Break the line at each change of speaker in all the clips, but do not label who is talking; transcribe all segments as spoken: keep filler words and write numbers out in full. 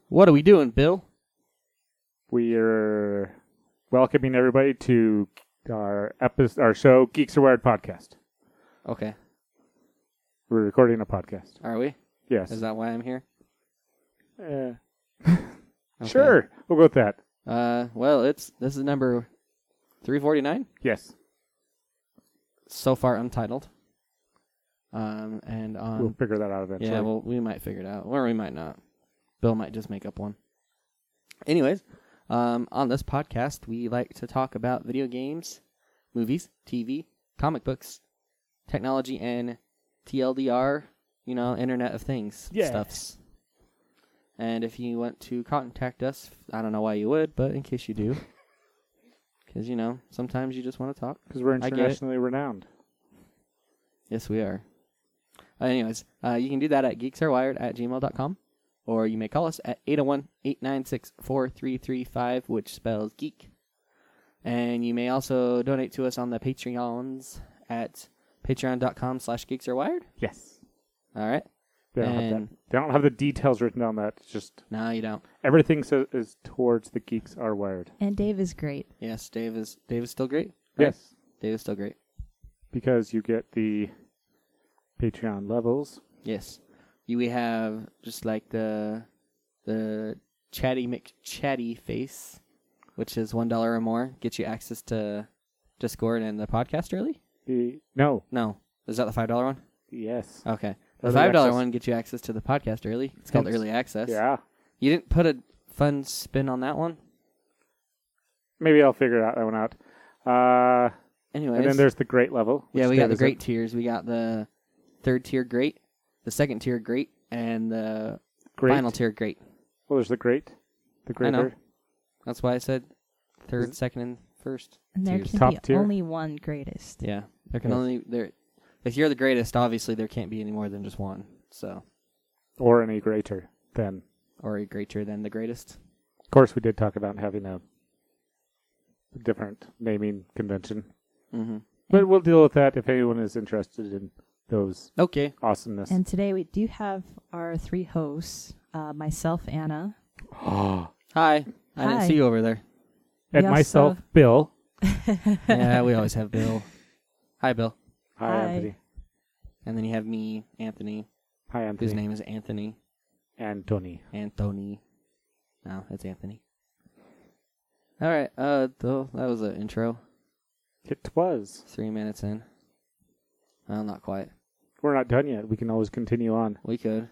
What are we doing, Bill?
We are welcoming everybody to our episode, our show, Geeks Are Wired podcast.
Okay.
We're recording a podcast.
Are we?
Yes.
Is that why I'm here?
Uh,
Okay.
Sure. We'll go with that.
Uh, well, it's this is number three forty-nine.
Yes.
So far untitled. Um, and on
we'll figure that out eventually.
yeah, well, we might figure it out, or we might not. Bill might just make up one. Anyways, um, on this podcast, we like to talk about video games, movies, T V, comic books, technology, and T L D R, you know, Internet of Things
Yeah.
stuffs. And if you want to contact us, I don't know why you would, but in case you do, because, you know, sometimes you just want to talk.
Because we're
I get it.
internationally renowned.
Yes, we are. Uh, anyways, uh, you can do that at geeksarewired at gmail dot com, or you may call us at eight oh one, eight nine six, four three three five, which spells geek. And you may also donate to us on the Patreons at patreon dot com slash geeksarewired.
Yes.
All right.
They don't, have
And-
that. They don't have the details written on that. It's just
No, you don't.
everything so, is towards the Geeks Are Wired.
And Dave is great.
Yes, Dave is Dave is still great. Right?
Yes.
Dave is still great.
Because you get the Patreon levels.
Yes. You we have just like the the chatty McChatty face, which is one dollar or more, gets you access to Discord and the podcast early.
The No.
No, is that the five dollar one?
Yes.
Okay, the
Early
five dollar
access.
one gets you access to the podcast early. It's called
Hence-
early access.
Yeah.
You didn't put a fun spin on that one.
Maybe I'll figure that one out. Uh,
Anyways,
and then there's the great level.
yeah,
which
we got
Dave
the
is
great tiers. We got the third tier great, the second tier great, and the
Great.
final tier great.
Well, there's the great. The
I know.
greater.
That's why I said third,
Is-
second, and first.
And there
tiers.
can
Top
be
tier?
only one greatest.
Yeah, there can
Yes.
only there. If you're the greatest, obviously there can't be any more than just one. So,
Or any greater than.
or a greater than the greatest.
Of course, we did talk about having a different naming convention.
Mm-hmm.
But we'll deal with that if anyone is interested in those
Okay.
awesomeness.
And today we do have our three hosts, uh, myself, Anna.
and
Hi. I didn't
Hi.
see you over there.
We
myself,
also-
Bill.
Yeah, we always have Bill. Hi, Bill.
Hi,
Hi.
Anthony.
And then you have me, Anthony,
Hi, Anthony.
whose name is Anthony.
Anthony.
Anthony. No, it's Anthony. All right. Uh, though that was an intro.
It was.
Three minutes in. Well, not quite.
We're not done yet. We can always continue on.
We could.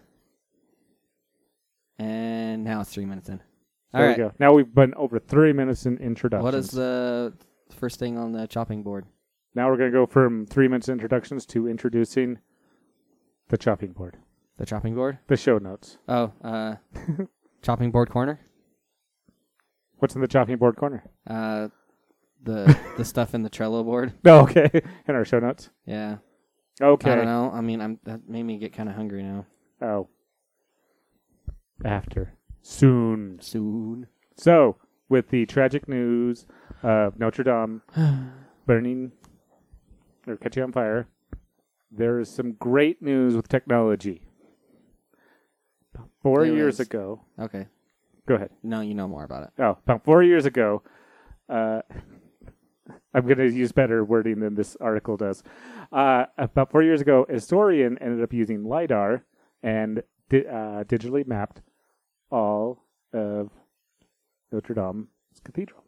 And now it's three minutes in.
There
All right.
we go. Now we've been over three minutes in introductions.
What is the first thing on the chopping board?
Now we're going to go from three minutes introductions to introducing the chopping board.
The chopping board?
The show notes.
Oh, uh, chopping board corner?
What's in the chopping board corner?
Uh, the the stuff in the Trello board?
Oh, okay. In our show notes.
Yeah.
Okay.
I don't know. I mean, I'm that made me get kind of hungry now.
Oh. After. Soon.
Soon.
So, with the tragic news of Notre Dame burning or catching on fire, there is some great news with technology. Four
There
years
is.
ago.
Okay.
Go ahead.
No, you know more about it.
Oh, about four years ago, uh, I'm going to use better wording than this article does. Uh, about four years ago, a historian ended up using LiDAR and di- uh, digitally mapped all of Notre Dame's cathedral.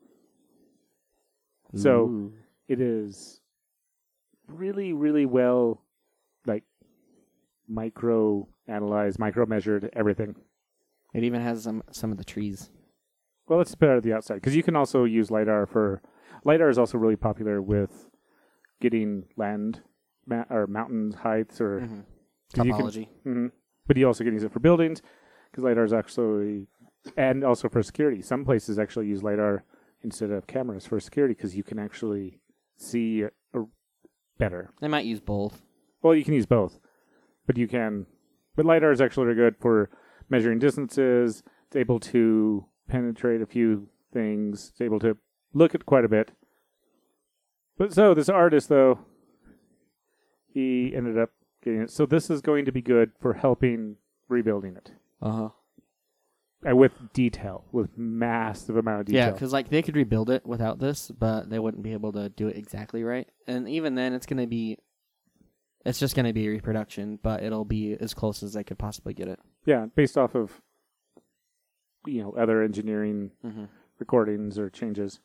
So
Ooh.
it is really, really well, like, micro analyzed, micro measured, everything.
It even has some some of the trees.
Well, let's put it at the outside, because you can also use LiDAR for... LiDAR is also really popular with getting land ma- or mountain heights or...
Mm-hmm.
'cause you can-
Topology.
Mhm. But you also can use it for buildings, because LiDAR is actually... And also for security. Some places actually use LiDAR instead of cameras for security, because you can actually see uh, better.
They might use both.
Well, you can use both, but you can... But LiDAR is actually really good for measuring distances. It's able to penetrate a few things. It's able to look at quite a bit. But so, this artist, though, he ended up getting it. So this is going to be good for helping rebuilding it.
Uh huh.
uh, with detail, with massive amount of
Yeah,
detail.
because like they could rebuild it without this, but they wouldn't be able to do it exactly right. And even then, it's gonna be, it's just gonna be reproduction, but it'll be as close as they could possibly get it.
Yeah, based off of you know other engineering
Mm-hmm.
recordings or changes.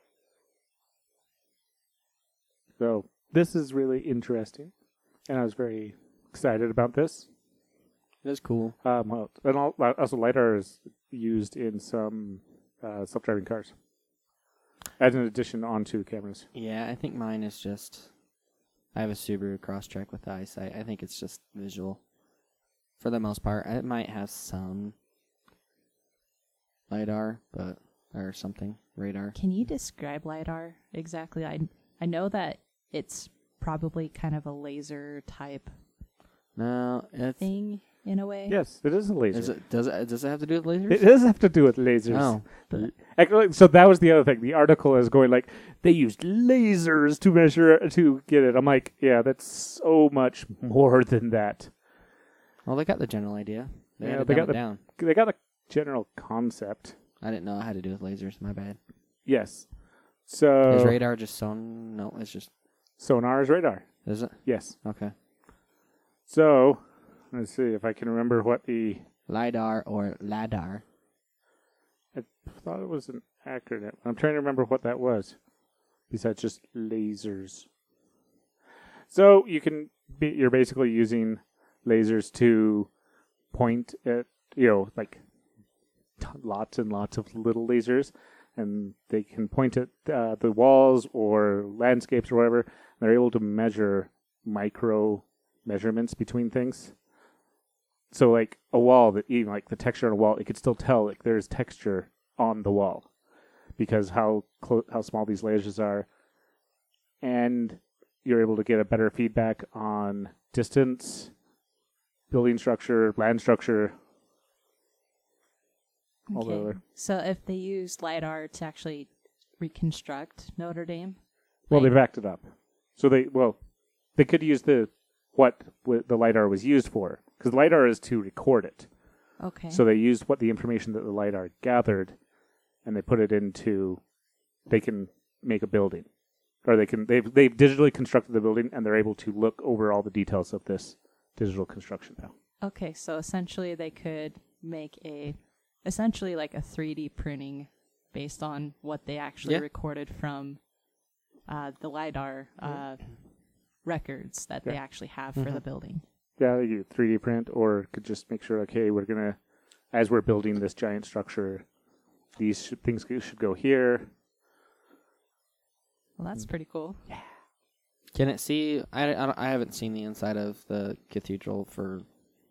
So this is really interesting, and I was very excited about this.
It is cool.
Um, well, and all, also LiDAR is used in some uh, self-driving cars as an addition onto cameras.
Yeah, I think mine is just. I have a Subaru Crosstrek with the eyesight. I think it's just visual, for the most part. It might have some lidar, but or something radar.
Can you describe LiDAR exactly? I I know that it's probably kind of a laser type
No, it's.
thing in a way.
Yes, it is a laser.
Is it, does it does it have to do with lasers?
It does have to do with lasers.
Oh,
But
Actually, so that was the other thing. The article is going like they used lasers to measure to get it. I'm like, yeah, that's so much more than that.
well, they got the general idea. They
Yeah,
had to
they
dumb
got
it
the-
down.
They got a general concept.
I didn't know it had to do with lasers. My bad.
Yes. So
Is radar just son? No, it's just.
sonar is radar.
Is it?
Yes.
Okay.
So let's see if I can remember what the.
LiDAR or LADAR.
I thought it was an acronym. I'm trying to remember what that was. Besides just lasers. So you can be, you're basically using lasers to point at, you know, like t- lots and lots of little lasers, and they can point at uh, the walls or landscapes or whatever. And they're able to measure micro measurements between things. So like a wall, that even like the texture on a wall, it could still tell like there's texture on the wall because how clo- how small these lasers are, and you're able to get a better feedback on distance, building structure, land structure. All the
okay.
other.
So if they use LiDAR to actually reconstruct Notre Dame,
Well,
like-
they backed it up. So they well, they could use the what w- the LiDAR was used for, because LiDAR is to record it.
okay.
So they used what the information that the LiDAR gathered, and they put it into. They can make a building, or they can they've they've digitally constructed the building, and they're able to look over all the details of this digital construction now.
Okay, so essentially they could make a, essentially like a three D printing based on what they actually
Yeah.
recorded from uh, the LiDAR uh, records that they
Yeah.
actually have for
Mhm.
the building.
Yeah, you three D print, or could just make sure, okay, we're gonna, as we're building this giant structure, these sh- things go- should go here.
Well, that's pretty cool.
Can it see? I, I, don't- I haven't seen the inside of the cathedral for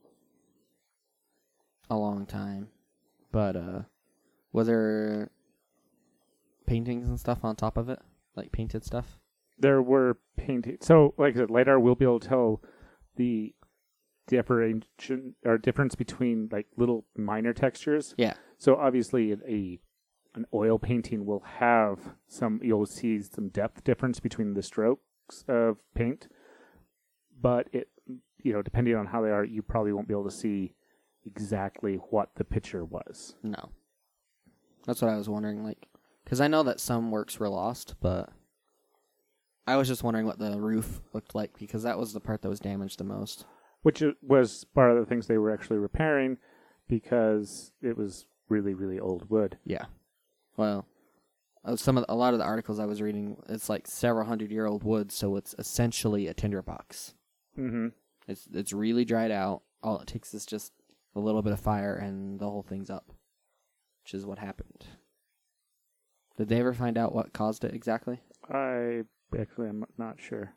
a long time, but uh, was there paintings and stuff on top of it, like painted stuff?
There were painted. So, like I said, LiDAR will be able to tell the differentiation or difference between like little minor textures.
Yeah.
So obviously, a an oil painting will have some. You'll see some depth difference between the strokes of paint, but it, you know, depending on how they are, you probably won't be able to see exactly what the picture was.
No. That's what I was wondering, like, because I know that some works were lost, but I was just wondering what the roof looked like because that was the part that was damaged the most.
Which it was part of the things they were actually repairing because it was really, really old wood.
Yeah. Well, uh, some of the, a lot of the articles I was reading, it's like several hundred year old wood, so it's essentially a tinderbox.
Mm-hmm.
It's it's really dried out. All it takes is just a little bit of fire, and the whole thing's up, which is what happened. Did they ever find out what caused it exactly?
I actually am not sure.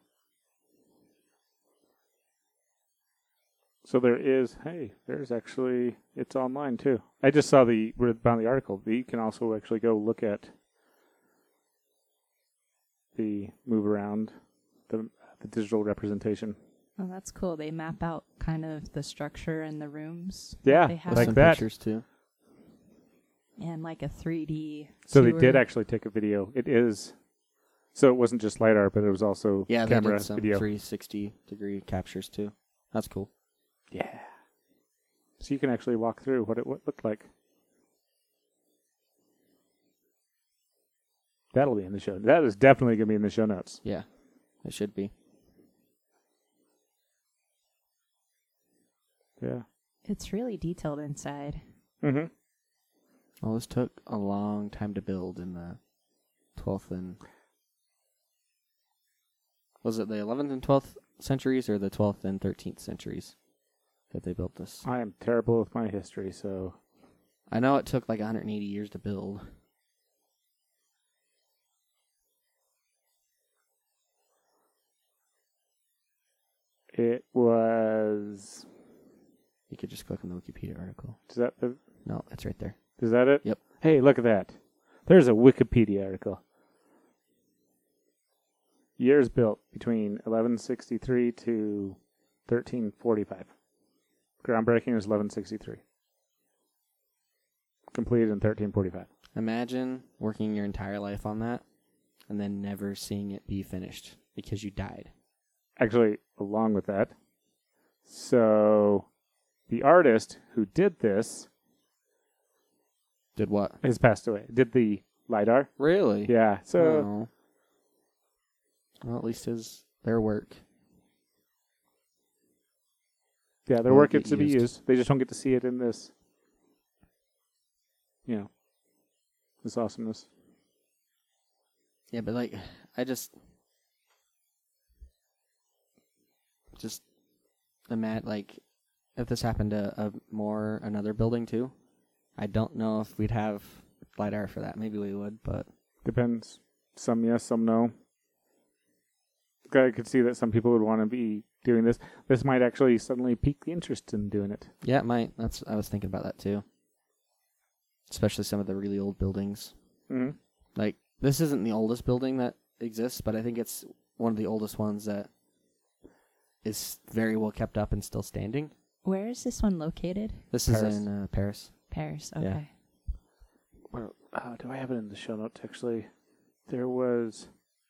So there is, hey, there's actually, it's online too. I just saw the, found the article. You can also actually go look at the move around, the the digital representation.
Oh, that's cool. They map out kind of the structure and the rooms. that
Yeah,
they have,
With
like
some
that.
pictures too.
and like a three D.
So they
tour.
did actually take a video. It is, so it wasn't just LiDAR, but it was also
Yeah, they
camera
did some
video.
three sixty degree captures too. That's cool.
Yeah. So you can actually walk through what it what looked like. That'll be in the show. That is definitely going to be in the show notes.
Yeah, it should be.
Yeah.
It's really detailed inside.
Mm-hmm.
Well, this took a long time to build in the twelfth and... Was it the eleventh and twelfth centuries or the twelfth and thirteenth centuries that they built this?
I am terrible with my history, so...
I know it took like one hundred eighty years to build.
It was...
You could just click on the Wikipedia article.
Is that the...
No, it's right there.
Is that it?
Yep.
Hey, look at that. There's a Wikipedia article. Years built between eleven sixty-three to thirteen forty-five. Groundbreaking was eleven sixty-three. Completed in thirteen forty-five.
Imagine working your entire life on that and then never seeing it be finished because you died.
Actually, along with that, so the artist who did this
Did what?
has passed away. Did the LiDAR?
Really?
Yeah. So
Oh. Well, at least his their work.
yeah, their
Will
work
get
gets to be
used.
used. They just don't get to see it in this. You know, this awesomeness.
Yeah, but like, I just, just imagine like, if this happened to a more another building too, I don't know if we'd have LiDAR for that. Maybe we would, but
Depends. Some yes, some no. I could see that some people would want to be doing this. This might actually suddenly pique the interest in doing it.
yeah, it might. That's I was thinking about that too. Especially some of the really old buildings.
Mm-hmm.
Like this isn't the oldest building that exists, but I think it's one of the oldest ones that is very well kept up and still standing.
Where is this one located?
This
Paris.
is in uh, Paris.
Paris.
Yeah.
Okay.
Well, uh, do I have it in the show notes? Actually, there was.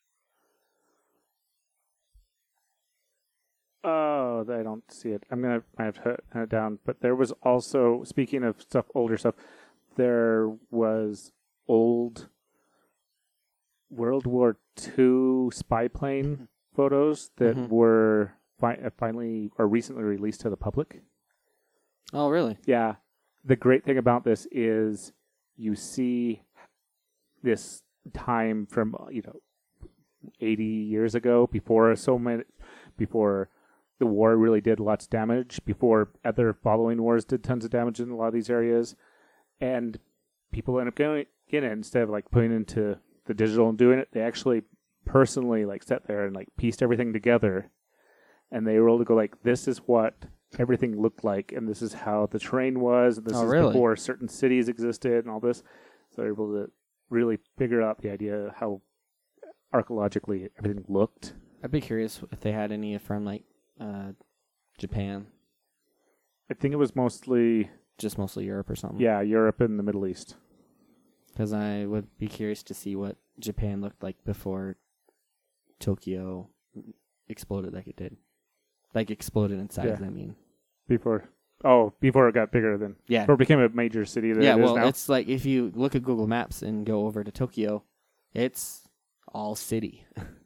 Oh, I don't see it. I'm gonna I have to hunt it down. But there was also, speaking of stuff, older stuff, there was old World War Two spy plane photos that
Mhm.
were fi- uh, finally or recently released to the public.
Oh, really?
Yeah. The great thing about this is you see this time from, uh, you know, eighty years ago, before so many, before the war really did lots of damage, before other following wars did tons of damage in a lot of these areas. And people end up going in it instead of like putting into the digital and doing it. They actually personally like sat there and like pieced everything together. And they were able to go like, this is what everything looked like, and this is how the terrain was, and this
Oh,
is
really?
before certain cities existed and all this. So they're able to really figure out the idea of how archaeologically everything looked.
I'd be curious if they had any from like uh, Japan,
I think it was mostly,
just mostly Europe or something.
yeah, Europe and the Middle East.
Because I would be curious to see what Japan looked like before Tokyo exploded like it did. Like exploded in size,
Yeah.
I mean.
Before, oh, before it got bigger than,
Yeah.
before it became a major city that
Yeah,
it is
well,
now.
it's like if you look at Google Maps and go over to Tokyo, it's all city.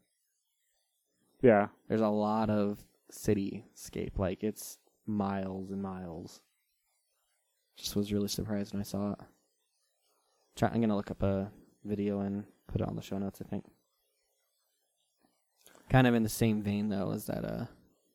Yeah.
There's a lot of cityscape. Like, it's miles and miles. Just was really surprised when I saw it. Try, I'm going to look up a video and put it on the show notes, I think. Kind of in the same vein, though, as that, uh,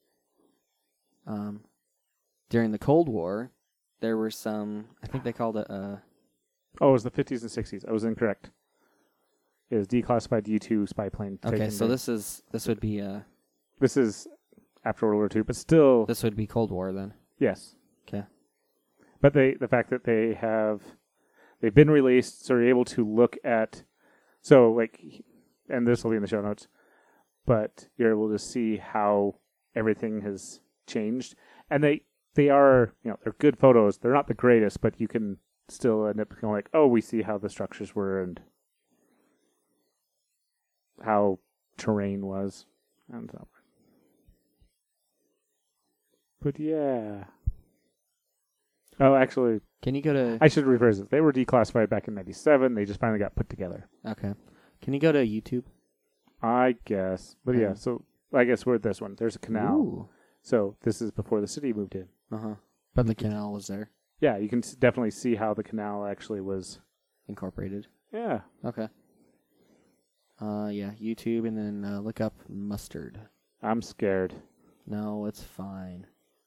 um, during the Cold War, there were some, I think they called it, uh,
Oh, it was the fifties and sixties. I was incorrect. It was declassified U two spy plane.
okay,
taken
so
by-
this is, this would be, uh,
This is after World War Two, but still,
this would be Cold War then.
yes.
Okay.
But they, the fact that they have, they've been released, so you're able to look at, so like, and this will be in the show notes, but you're able to see how everything has changed. And they, they are, you know, they're good photos. They're not the greatest, but you can still end up going like, oh, we see how the structures were and how terrain was. And so. But yeah. Oh, actually,
Can you go to...
I should reverse it. They were declassified back in ninety-seven. They just finally got put together.
Okay. Can you go to YouTube?
I guess. But yeah,
Yeah.
so I guess we're at this one. There's a canal.
Ooh.
So this is before the city moved in.
Uh-huh. But the canal was there,
Yeah, you can s- definitely see how the canal actually was.
incorporated.
Yeah.
Okay. Uh, yeah, YouTube, and then uh, look up mustard.
I'm scared.
No, it's fine.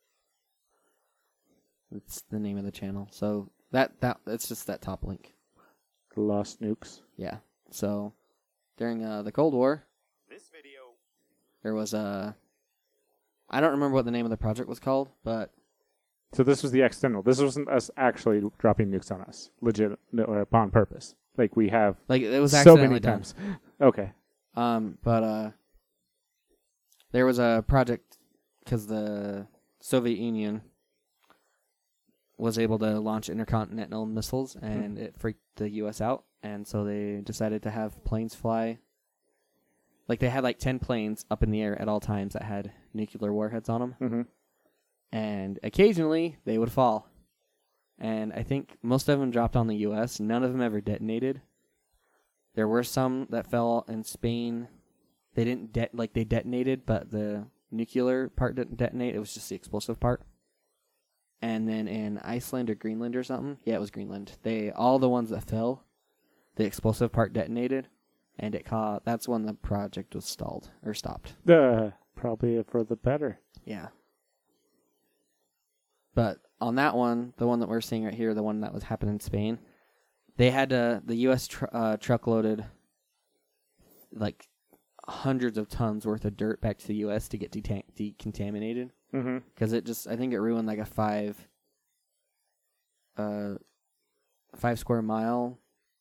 It's the name of the channel. So that that it's just that top link.
The Lost Nukes.
Yeah. So during uh, the Cold War,
This video
there was a. I don't remember what the name of the project was called, but
So this was the external. This wasn't us actually dropping nukes on us, legit no, or upon purpose. Like we have
like it was
so
accidentally
many
done.
times. Okay.
Um, but uh, there was a project because the Soviet Union was able to launch intercontinental missiles, and it freaked the U S out, and so they decided to have planes fly. Like they had like ten planes up in the air at all times that had nuclear warheads on them,
Mm-hmm.
and occasionally they would fall. And I think most of them dropped on the U S. None of them ever detonated. There were some that fell in Spain. They didn't de- like they detonated, but the nuclear part didn't detonate. It was just the explosive part. And then in Iceland or Greenland or something, yeah, it was Greenland. They all the ones that fell, the explosive part detonated, and it caught. That's when the project was stalled or stopped.
The probably for the better.
Yeah. But on that one, the one that we're seeing right here, the one that was happening in Spain, they had to, the U S tr- uh, truck loaded like hundreds of tons worth of dirt back to the U S to get deta- decontaminated.
Mm-hmm.
Because it just, I think it ruined like a five, uh, five square mile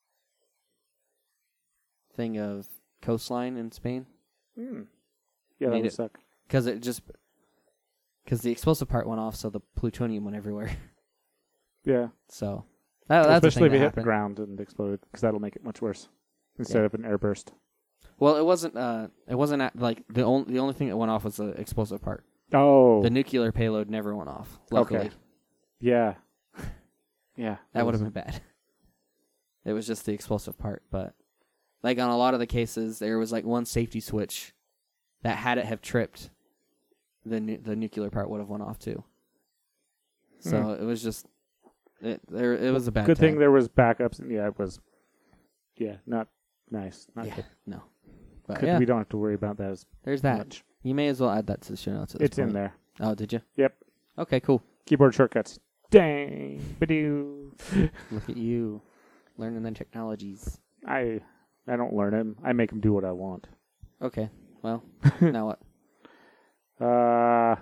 thing of coastline in Spain.
Mm. Yeah, that
Made
would
it-
suck.
Because it just, because the explosive part went off, so the plutonium went everywhere.
Yeah.
So, that, that's
Especially if
the
it
thing that
hit the
happened.
ground and exploded, because that'll make it much worse instead
Yeah.
of an airburst.
Well, it wasn't. Uh, it wasn't at, like the only the only thing that went off was the explosive part.
Oh.
The nuclear payload never went off. Luckily,
Okay. Yeah. Yeah.
that would have been bad. It was just the explosive part, but like on a lot of the cases, there was like one safety switch that had it have tripped, the nu- the nuclear part would have went off too. So
Hmm.
it was just it. There, it was a bad.
Good thing
time.
there was backups. And yeah, it was. Yeah, not nice. Not
Yeah,
good.
no, but
Good-
yeah,
We don't have to worry about that as
there's that.
much.
You may as well add that to the show notes. At this
It's in
point.
there.
Oh, did you?
Yep.
Okay, cool.
Keyboard shortcuts. Dang. Badoo.
Look at you, learning the technologies.
I I don't learn them. I make them do what I want.
Okay, well, now what?
Uh,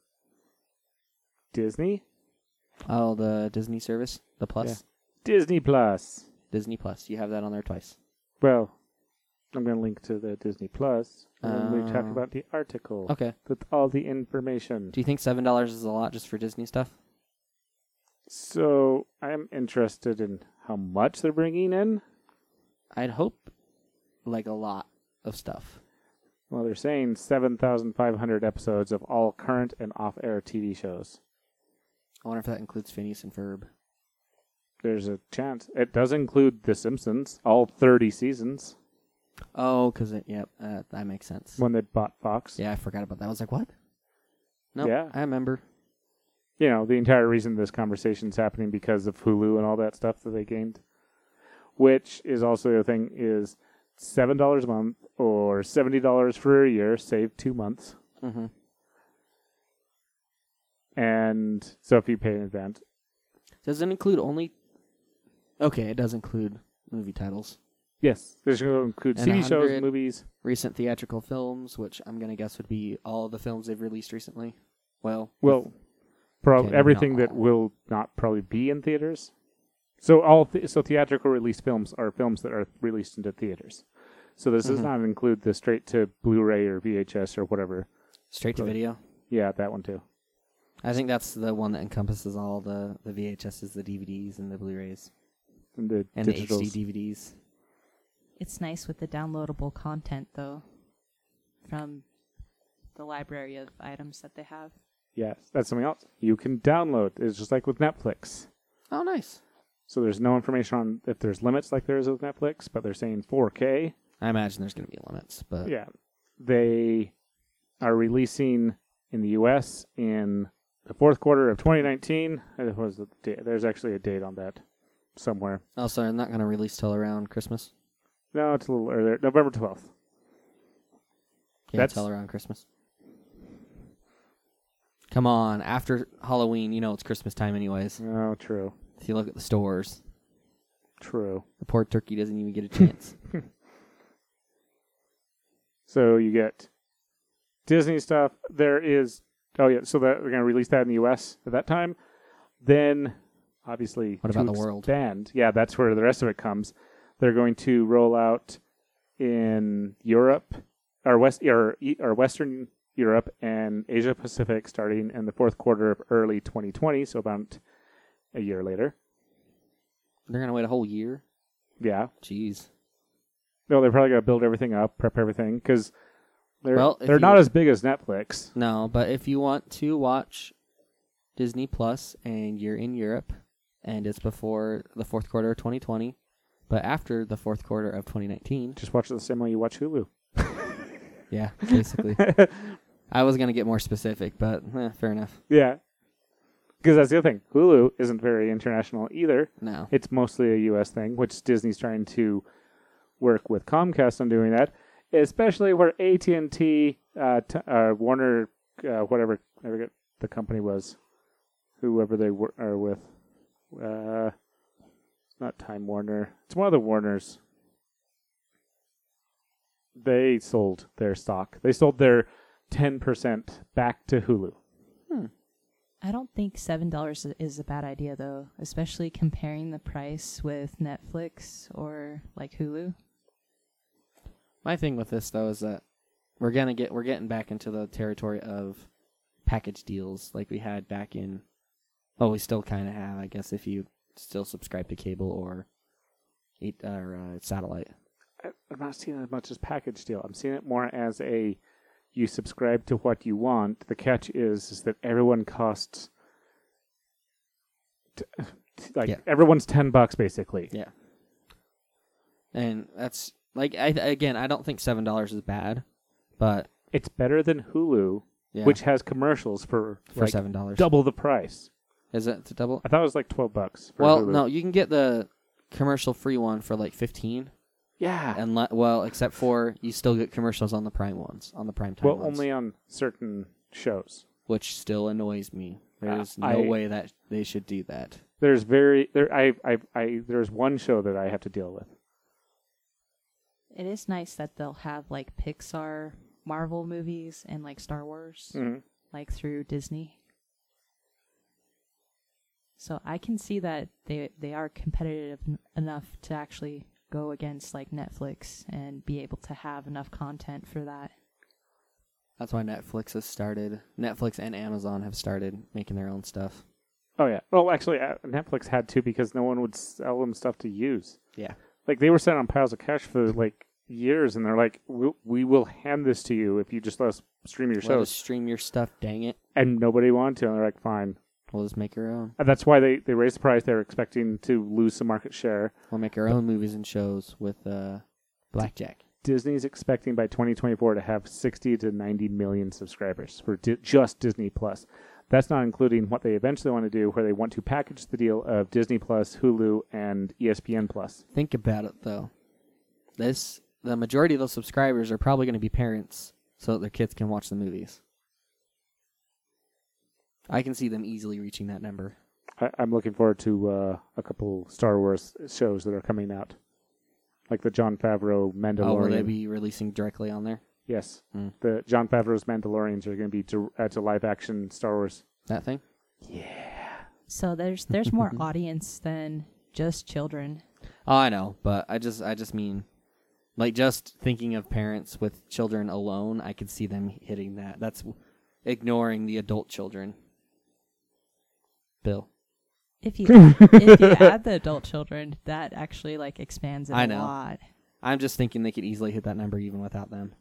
Disney?
Oh, the Disney service, the Plus,
Yeah. Disney Plus.
Disney Plus. You have that on there twice.
Well, I'm going to link to the Disney Plus when we talk
Uh,
about the article
Okay.
with all the information.
Do you think seven dollars is a lot just for Disney stuff?
So I'm interested in how much they're bringing in.
I'd hope, like a lot of stuff.
Well, they're saying seven thousand five hundred episodes of all current and off-air T V shows.
I wonder if that includes Phineas and Ferb.
There's a chance. It does include The Simpsons, all thirty seasons,
Oh, because it. Yep, uh, that makes sense.
when they bought Fox.
Yeah, I forgot about that. I was like, what? No,
Yeah.
I remember.
You know, the entire reason this conversation's happening because of Hulu and all that stuff that they gained. Which is also the thing is seven dollars a month or seventy dollars for a year, save two months.
Mm-hmm.
And so if you pay in advance,
Does it include only? Okay, it does include movie titles,
yes, this will include
And
T V shows,
100
movies.
recent theatrical films, which I'm gonna guess would be all the films they've released recently. Well,
Well, prob-
Okay, maybe
everything
not
that
all.
will not probably be in theaters. So all th- so theatrical release films are films that are released into theaters. So this does
Mhm.
not include the straight to Blu-ray or V H S or whatever.
straight to
Right.
video.
Yeah, that one too.
I think that's the one that encompasses all the, the V H Ss, the D V Ds, and the Blu-rays,
And the
and the
digitals.
H D D V Ds.
It's nice with the downloadable content, though, from the library of items that they have.
Yes, that's something else. You can download. It's just like with Netflix.
Oh, nice.
So there's no information on if there's limits like there is with Netflix, but they're saying four K.
I imagine there's going to be limits, but
Yeah. They are releasing in the U S in the fourth quarter of twenty nineteen. It was the date. There's actually a date on that somewhere.
also they're not going to release till around Christmas.
No, it's a little earlier. November twelfth.
Yeah,
That's-
till around Christmas. Come on, after Halloween, you know it's Christmas time anyways.
Oh, true.
If you look at the stores,
True.
the poor turkey doesn't even get a chance.
So you get Disney stuff. There is, oh yeah, so that we're going to release that in the U S at that time. Then, obviously,
What
to
about the world?
expand, yeah, that's where the rest of it comes. They're going to roll out in Europe, or West, or, E- or Western Europe and Asia Pacific starting in the fourth quarter of early twenty twenty, so about a year later.
They're going to wait a whole year?
Yeah.
Jeez.
No, they're probably going to build everything up, prep everything, because they're,
Well, if
they're
you-
not as big as Netflix.
No, but if you want to watch Disney Plus and you're in Europe and it's before the fourth quarter of twenty twenty, but after the fourth quarter of twenty nineteen,
Just watch it the same way you watch Hulu.
yeah, basically. I was going to get more specific, but eh, fair enough.
Yeah. Because that's the other thing. Hulu isn't very international either.
No.
It's mostly a U S thing, which Disney's trying to work with Comcast on doing that, especially where A T and T, uh, t- uh, Warner, uh, whatever I forget the company was, whoever they were, are with. Uh, it's not Time Warner. It's one of the Warners. They sold their stock. They sold their ten percent back to Hulu.
Hmm.
I don't think seven dollars is a bad idea, though, especially comparing the price with Netflix or like Hulu.
My thing with this though is that we're gonna get we're getting back into the territory of package deals like we had back in. Well, we still kind of have, I guess, if you still subscribe to cable or eight or uh, satellite.
I- I'm not seeing it as much as package deal. I'm seeing it more as a you subscribe to what you want. The catch is is that everyone costs t- t- like
Yeah.
everyone's ten bucks basically.
Yeah. And that's like I again, I don't think seven dollars is bad, but
It's better than Hulu,
yeah,
which has commercials for,
for
like
seven dollars.
double the price.
Is it to double?
I thought it was like twelve bucks. For
Well,
Hulu.
no, you can get the commercial free one for like fifteen.
Yeah.
And le- well, except for you still get commercials on the Prime ones, on the Prime time
Well,
ones,
only on certain shows.
which still annoys me. There's
Uh,
no
I-
way that they should do that.
There's very there. I I I. There's one show that I have to deal with.
It is nice that they'll have like Pixar, Marvel movies, and like Star Wars,
Mm-hmm.
like through Disney. So I can see that they they are competitive en- enough to actually go against like Netflix and be able to have enough content for that.
That's why Netflix has started. Netflix and Amazon have started making their own stuff.
Oh yeah. Well, actually, uh, Netflix had to because no one would sell them stuff to use.
Yeah.
Like they were sitting on piles of cash for like years, and they're like, "We, we will hand this to you if you just let us stream your
Let us
shows."
stream your stuff, dang it.
And nobody wanted to, and they're like, "Fine."
We'll just make our own.
And that's why they they raised the price. They were expecting to lose some market share.
We'll make our own movies and shows with uh, Blackjack.
Disney's expecting by twenty twenty-four to have sixty to ninety million subscribers for di- just Disney Plus. That's not including what they eventually want to do, where they want to package the deal of Disney Plus, Hulu, and E S P N Plus.
Think about it though. This the majority of those subscribers are probably going to be parents, so that their kids can watch the movies. I can see them easily reaching that number.
I, I'm looking forward to uh, a couple Star Wars shows that are coming out, like the Jon Favreau Mandalorian.
Oh, will they be releasing directly on there?
Yes,
Hmm.
the Jon Favreau's Mandalorians are going to be dir- uh, to live action Star Wars.
That thing?
So there's there's more audience than just children.
Oh, I know, but I just I just mean, like, just thinking of parents with children alone, I could see them hitting that. That's ignoring the adult children. Bill.
If you if you add the adult children, that actually like expands it
I
a
know.
lot.
I'm just thinking they could easily hit that number even without them.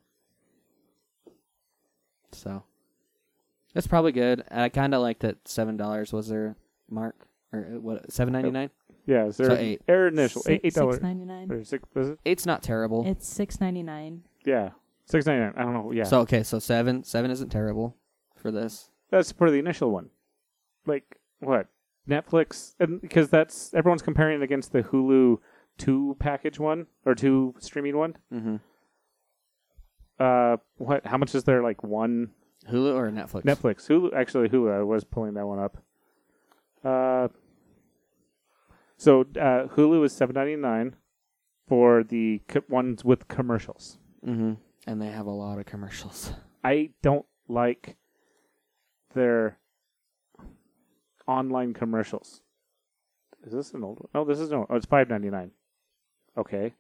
So, that's probably good. I kind of like that seven dollars was their mark. Or uh, what, seven ninety nine?
Yeah, is there
So
an
eight.
air initial eight eight dollars
Six ninety nine.
or six? Was it?
Eight's not terrible.
It's six ninety nine.
Yeah, six ninety nine. I don't know. Yeah,
So okay, so seven. Seven isn't terrible for this.
that's for the initial one. Like what? Netflix, and because that's everyone's comparing it against the Hulu two package one or two streaming one.
Mm-hmm.
Uh, what? How much is there? Like one
Hulu or Netflix?
Netflix, Hulu. Actually, Hulu. I was pulling that one up. Uh, so uh, Hulu is seven ninety nine for the co- ones with commercials.
Mm-hmm. And they have a lot of commercials.
I don't like their online commercials. Is this an old one? No, this is no. Oh, it's five ninety nine. Okay,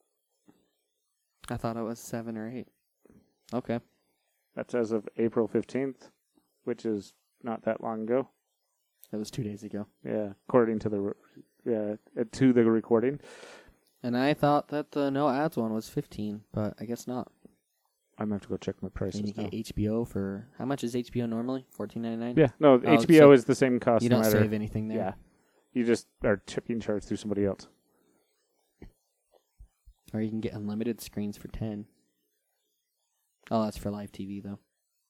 I thought it was seven or eight. Okay.
that's as of April fifteenth, which is not that long ago.
That was two days ago.
Yeah, according to the re- yeah uh, to the recording.
And I thought that the no ads one was fifteen, but I guess not.
I'm gonna have to go check my prices
And you
now.
get H B O for how much is H B O normally? Fourteen ninety nine.
Yeah, no,
Oh,
H B O
so
is the same cost.
You
no
don't
matter.
save anything there.
Yeah, you just are ch- being charged through somebody else.
Or you can get unlimited screens for ten. Oh, that's for live T V though.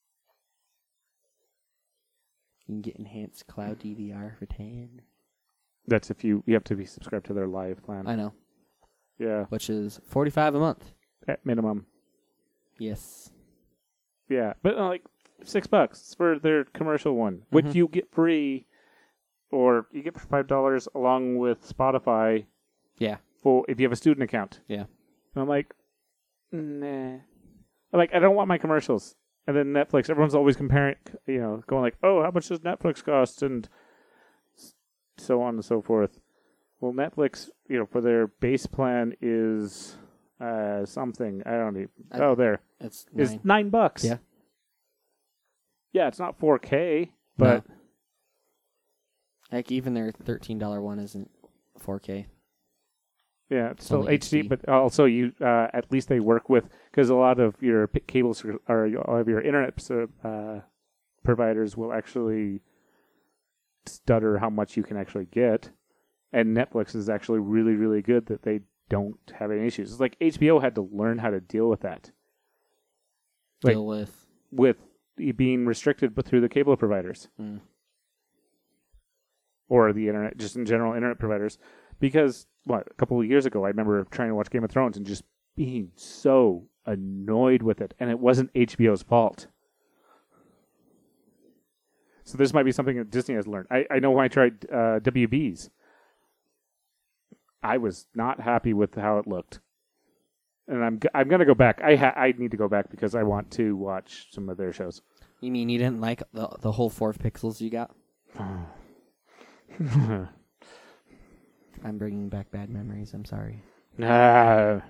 You can get enhanced cloud D V R for ten.
That's if you you have to be subscribed to their live plan.
I know,
Yeah,
which is forty five a month.
at minimum.
Yes.
Yeah, but uh, like six bucks for their commercial one, which
Mhm.
you get free, or you get for five dollars along with Spotify
Yeah.
for if you have a student account.
Yeah.
And I'm like, nah. I'm like, I don't want my commercials. And then Netflix, everyone's always comparing, you know, going like, oh, how much does Netflix cost, and so on and so forth. Well, Netflix, you know, for their base plan is uh, something. I don't even.
I-
oh, there.
It's
Is
nine.
nine bucks.
Yeah.
Yeah, it's not four K, but
No. Heck, even their thirteen dollar one isn't four K.
yeah, it's
It's
still
only
H D.
H D.
But also, you uh, at least they work with, because a lot of your p- cables or or all of your internet uh, providers will actually stutter how much you can actually get, and Netflix is actually really really good that they don't have any issues. It's like H B O had to learn how to deal with that, Like-
Deal with.
with being restricted but through the cable providers.
Mm.
Or the internet, just in general, internet providers. Because, what, a couple of years ago, I remember trying to watch Game of Thrones and just being so annoyed with it. And it wasn't H B O's fault. So this might be something that Disney has learned. I, I know when I tried uh, W B's, I was not happy with how it looked. And I'm g- I'm going to go back. I ha- I need to go back because I want to watch some of their shows.
You mean you didn't like the the whole four pixels you got? I'm bringing back bad memories. I'm sorry.
Nah.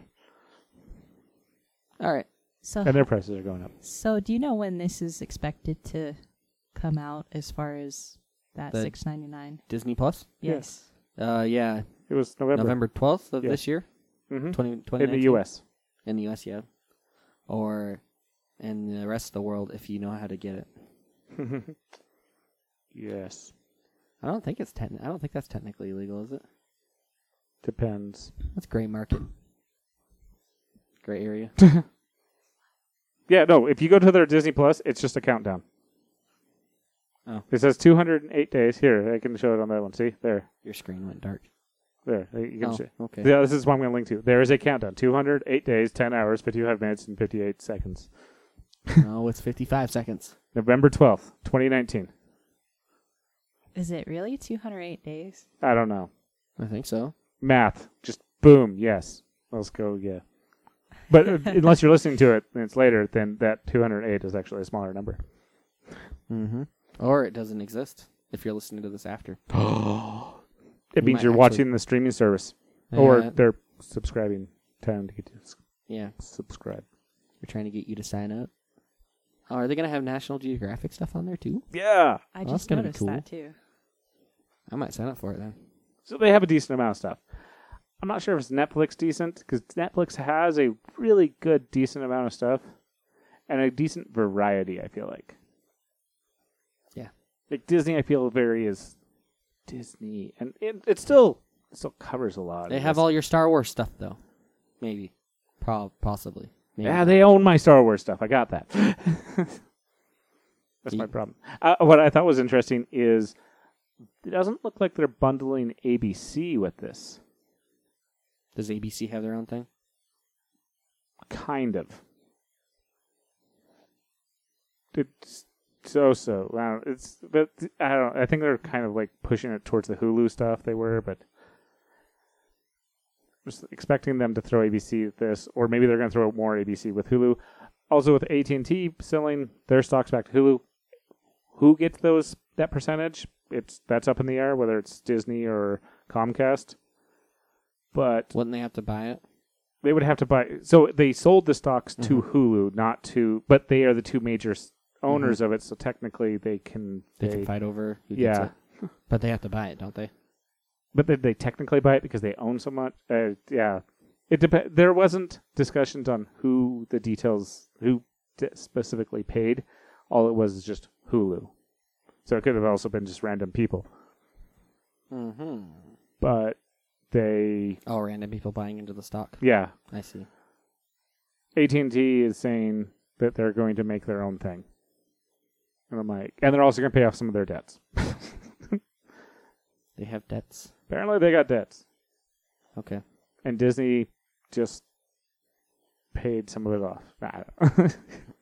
All right.
So,
And their prices are going up.
so do you know when this is expected to come out? As far as that
The-
six ninety nine.
Disney Plus.
Yes.
Uh, yeah,
It was November.
November twelfth of
Yeah.
this year,
Mm-hmm.
twenty twenty
In the U S
In the U S, yeah, or in the rest of the world if you know how to get it.
Yes.
I don't think it's techn- I don't think that's technically illegal, is it?
Depends.
That's gray market. Gray area.
Yeah, no, if you go to their Disney Plus, it's just a countdown.
Oh.
It says two hundred eight days. Here, I can show it on that one. See? There.
Your screen went dark.
There. You can
Oh,
see.
okay.
Yeah, this is what I'm going to link to. There is a countdown. two hundred eight days, ten hours, fifty-five minutes, and fifty-eight seconds.
No, it's fifty-five seconds.
November twelfth, twenty nineteen.
Is it really two hundred eight days?
I don't know.
I think so.
Math. Just boom. Yes. Let's go. Yeah. But uh, unless you're listening to it and it's later, then that two hundred eight is actually a smaller number.
Mm-hmm. Or it doesn't exist if you're listening to this after.
It
You
means
might
you're
actually-
watching the streaming service. Or
Uh,
they're subscribing. Time to get to s-
yeah,
subscribe.
we're trying to get you to sign up. Oh, are they gonna have National Geographic stuff on there too?
Yeah.
I
Well, that's
just
gonna be
noticed
cool.
that too.
I might sign up for it then.
So they have a decent amount of stuff. I'm not sure if it's Netflix decent, because Netflix has a really good, decent amount of stuff. And a decent variety, I feel like.
Yeah.
Like Disney, I feel very is Disney. And it, it's still still covers a lot.
They
of
have
this.
all your Star Wars stuff, though. Maybe. Pro- possibly. Maybe
Yeah,
not.
they own my Star Wars stuff. I got that. That's my
Ye-
problem. Uh, what I thought was interesting is it doesn't look like they're bundling A B C with this.
Does A B C have their own thing?
Kind of. It's so so. I don't, it's but I don't. I think they're kind of like pushing it towards the Hulu stuff they were, but just expecting them to throw A B C at this, or maybe they're going to throw more A B C with Hulu. Also, with A T and T selling their stocks back to Hulu, who gets those that percentage? It's that's up in the air, whether it's Disney or Comcast. But
Wouldn't they have to buy it?
they would have to buy. So they sold the stocks to
Mhm.
Hulu, not to. But they are the two major s- owners of it, so technically they can.
They,
They,
can fight over who gets
yeah,
it. But they have to buy it, don't they?
but they, they technically buy it because they own so much. Uh, yeah, it dep- There wasn't discussions on who the details, who d- specifically paid. All it was is just Hulu. So it could have also been just random people,
Mm-hmm.
but they,
Oh, random people buying into the stock.
yeah,
I see.
A T and T is saying that they're going to make their own thing. And I'm like, and they're also going to pay off some of their debts.
They have debts.
Apparently they got debts.
Okay.
And Disney just paid some of it off. I don't know.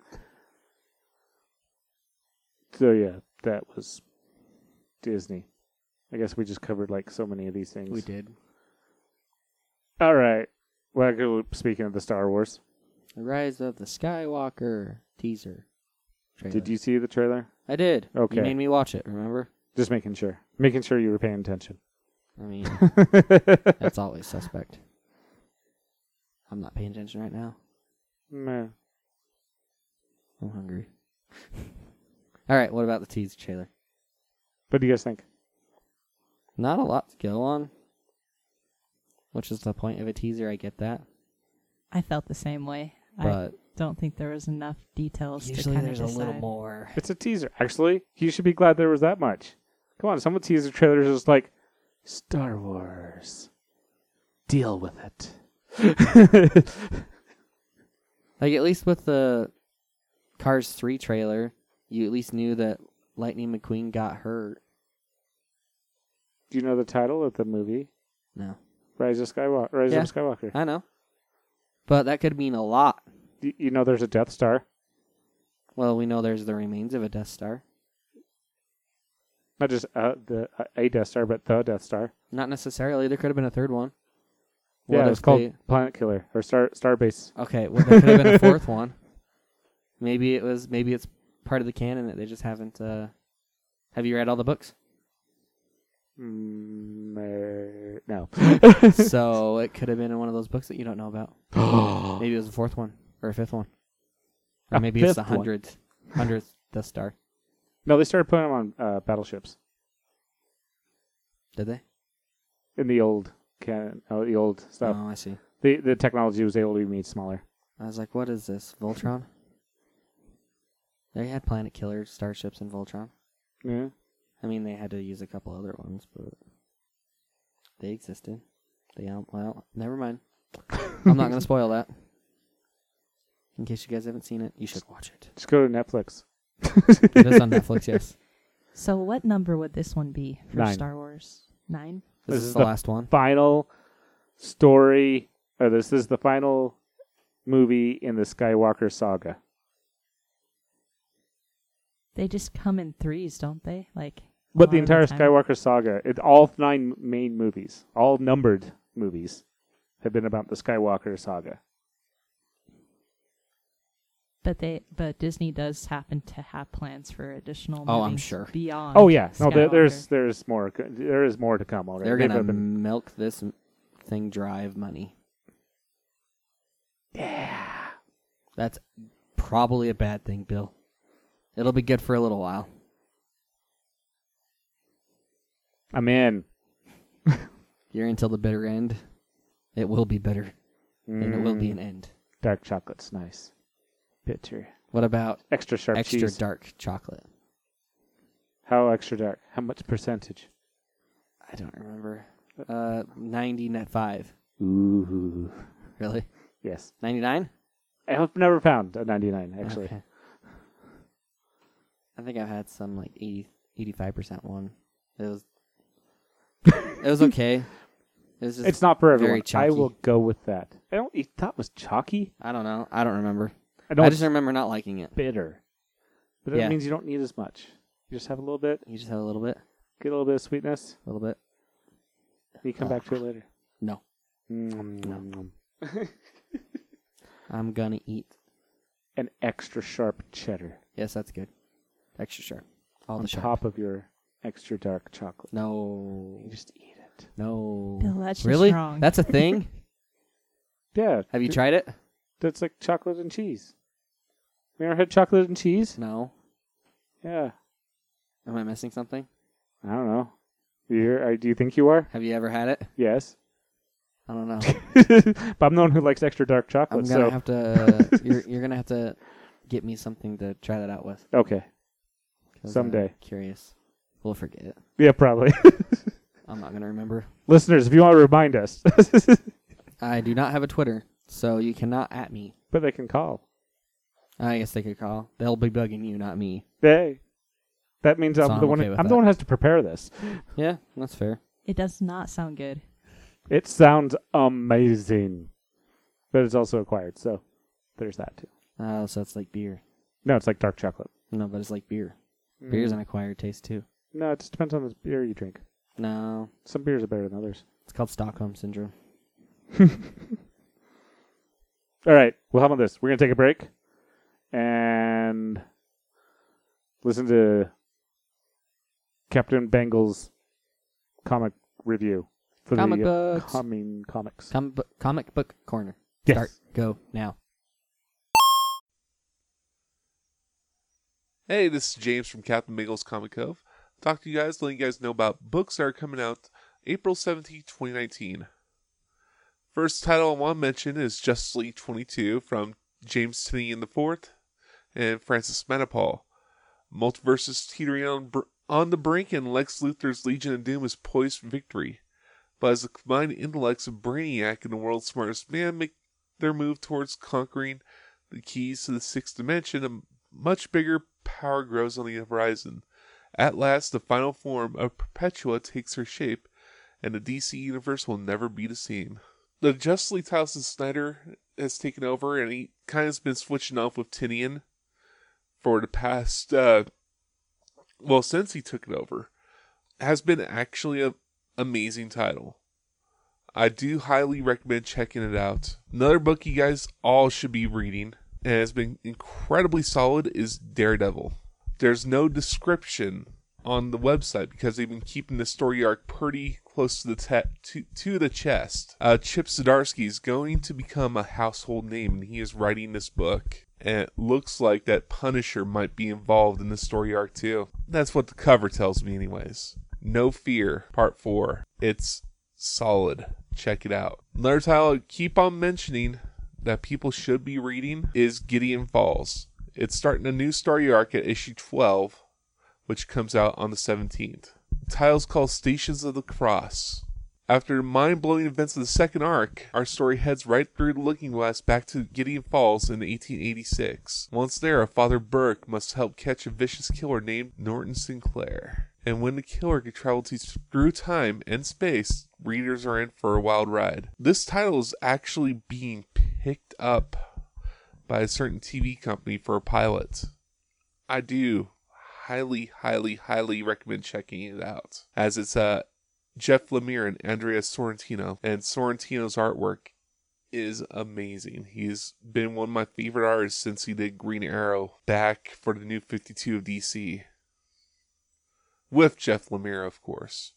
So yeah, that was Disney. I guess we just covered like so many of these things.
We did.
All right. Well, go- speaking of the Star Wars,
The Rise of the Skywalker teaser. Trailer.
did you see the trailer?
I did.
Okay.
You made me watch it, remember?
Just making sure. Making sure you were paying attention.
I mean, that's always suspect. I'm not paying attention right now.
Meh.
I'm hungry. All right, what about the teaser trailer?
What do you guys think?
Not a lot to go on. Which is the point of a teaser, I get that.
I felt the same way. I
But
don't think there was enough details to
usually
kind
there's
of
a little
decide.
more.
It's a teaser. Actually, you should be glad there was that much. Come on, some of the teaser trailers is like, Star Wars. Deal with it.
Like, at least with the Cars three trailer, you at least knew that Lightning McQueen got hurt.
Do you know the title of the movie?
No.
Rise of Skywalker. Rise
Yeah.
of Skywalker.
I know. But that could mean a lot.
Y- you know there's a Death Star.
Well, we know there's the remains of a Death Star.
Not just uh, the uh, a Death Star, but the Death Star.
Not necessarily. There could have been a third one.
Yeah,
What
it's
if
called
they-
Planet Killer or Star Starbase.
Okay, well, there could have been a fourth one. Maybe it was. Maybe it's part of the canon that they just haven't. Uh... Have you read all the books?
Mm, uh, no.
So it could have been in one of those books that you don't know about. Maybe it was a fourth one or a fifth one, or
A
maybe it's the
fifth one.
hundredth, hundredth Death Star.
No, they started putting them on uh, battleships
Did they?
in the old canon, oh, the old stuff.
Oh, I see.
The the technology was able to be made smaller.
I was like, what is this, Voltron? They had planet killer starships in Voltron.
Yeah.
I mean, they had to use a couple other ones, but they existed. They um, well, never mind. I'm not going to spoil that. In case you guys haven't seen it, you should watch it.
Just go to Netflix.
It is on Netflix, yes.
So what number would this one be for
Nine.
Star Wars? Nine?
This,
This
is,
is
the,
the-
last one.
Final story, or this is the final movie in the Skywalker saga.
They just come in threes, don't they? Like,
But
a
the
lot of
entire
time.
Skywalker saga, it, all nine main movies, all numbered movies, have been about the Skywalker saga.
But they, but Disney does happen to have plans for additional.
Oh, I'm
movies
sure.
Beyond.
Oh yeah, no, there,
Skywalker.
there's there's more. co- There is more to come already.
They're
They've
going to
been-
milk this m- thing dry of money.
yeah.
That's probably a bad thing, Bill. It'll be good for a little while.
I'm in.
You're until the bitter end. It will be bitter, and it will be an
Mm,
end.
dark chocolate's nice. Bitter.
What about
Extra sharp
extra
cheese.
dark chocolate?
How extra dark? How much percentage?
I don't remember. Uh, ninety net five.
Ooh.
Really?
Yes.
ninety-nine?
I've never found a ninety-nine, actually.
Okay. I think I've had some like eighty, eighty-five percent one. It was, it was okay. It was just
It's not for everyone.
very chalky.
I will go with that. I don't. You thought it was chalky?
I don't know. I don't remember.
I know
I
it's
just remember not liking it.
bitter, but that
Yeah.
means you don't need as much. You just have a little bit.
You just have a little bit,
Get a little bit of sweetness.
a little bit.
You come back to it later.
No,
Mm.
I'm gonna eat.
An extra sharp cheddar
Yes, that's good. Extra sharp. All
on
the sharp.
top of your extra dark chocolate.
No,
You just eat it.
no.
Bill, that's just
really?
wrong.
That's a thing?
Yeah.
Have you
th-
tried it?
That's like chocolate and cheese. You ever had chocolate and cheese?
No.
Yeah.
Am I missing something?
I don't know. You're, uh, do you think you are?
Have you ever had it?
Yes.
I don't know.
But I'm the one who likes extra dark
I'm
chocolate.
gonna
So
have to. Uh, you're you're gonna have to get me something to try that out with.
okay.
'Cause
Someday.
I'm curious. We'll forget it.
Yeah, probably.
I'm not gonna remember.
Listeners, if you want to remind us,
I do not have a Twitter, so you cannot at me.
but they can call.
I guess they could call. They'll be bugging you, not me.
Hey, that means
So
I'm
I'm
the one.
okay with
I'm the
that.
one who has to prepare this.
Yeah, that's fair.
It does not sound good.
It sounds amazing, but it's also acquired. So there's that too.
Oh, so it's like beer.
No, it's like dark chocolate.
No, but it's like beer. Beer's
Mm.
an acquired taste too.
No, it just depends on the beer you drink.
No,
Some beers are better than others.
it's called Stockholm Syndrome.
All right. Well, how about this? We're going to take a break and listen to Captain Bengal's comic review for
Comic
the uh,
books.
coming comics.
Comic book, comic book corner.
Yes.
Start. Go now.
Hey, this is James from Captain Bengal's Comic Cove. Talk to you guys, letting you guys know about books that are coming out April seventeenth, twenty nineteen. First title I want to mention is Justice League twenty-two from James Tynion the fourth and Francis Manapul. Multiverse is teetering on, br- on the brink, and Lex Luthor's Legion of Doom is poised for victory. But as the combined intellects of Brainiac and the world's smartest man make their move towards conquering the keys to the sixth dimension, a much bigger power grows on the horizon. At last, the final form of Perpetua takes her shape, and the D C universe will never be the same. The Justice League titles that Snyder has taken over, and he kind of has been switching off with Tynion for the past, uh, well, since he took it over, has been actually an amazing title. I do highly recommend checking it out. Another book you guys all should be reading, and has been incredibly solid, is Daredevil. There's no description on the website because they've been keeping the story arc pretty close to the te- to, to the chest. Uh, Chip Zdarsky is going to become a household name, and he is writing this book. And it looks like that Punisher might be involved in the story arc too. That's what the cover tells me anyways. No Fear, Part four. It's solid. Check it out. Another title I keep on mentioning that people should be reading is Gideon Falls. It's starting a new story arc at issue twelve, which comes out on the seventeenth. The title's called Stations of the Cross. After the mind-blowing events of the second arc, our story heads right through the Looking Glass back to Gideon Falls in eighteen eighty-six. Once there, Father Burke must help catch a vicious killer named Norton Sinclair. And when the killer can travel to through time and space, readers are in for a wild ride. This title is actually being picked up by a certain T V company for a pilot. I do highly, highly, highly recommend checking it out, as it's uh, Jeff Lemire and Andrea Sorrentino, and Sorrentino's artwork is amazing. He's been one of my favorite artists since he did Green Arrow back for the New fifty-two of D C. With Jeff Lemire, of course.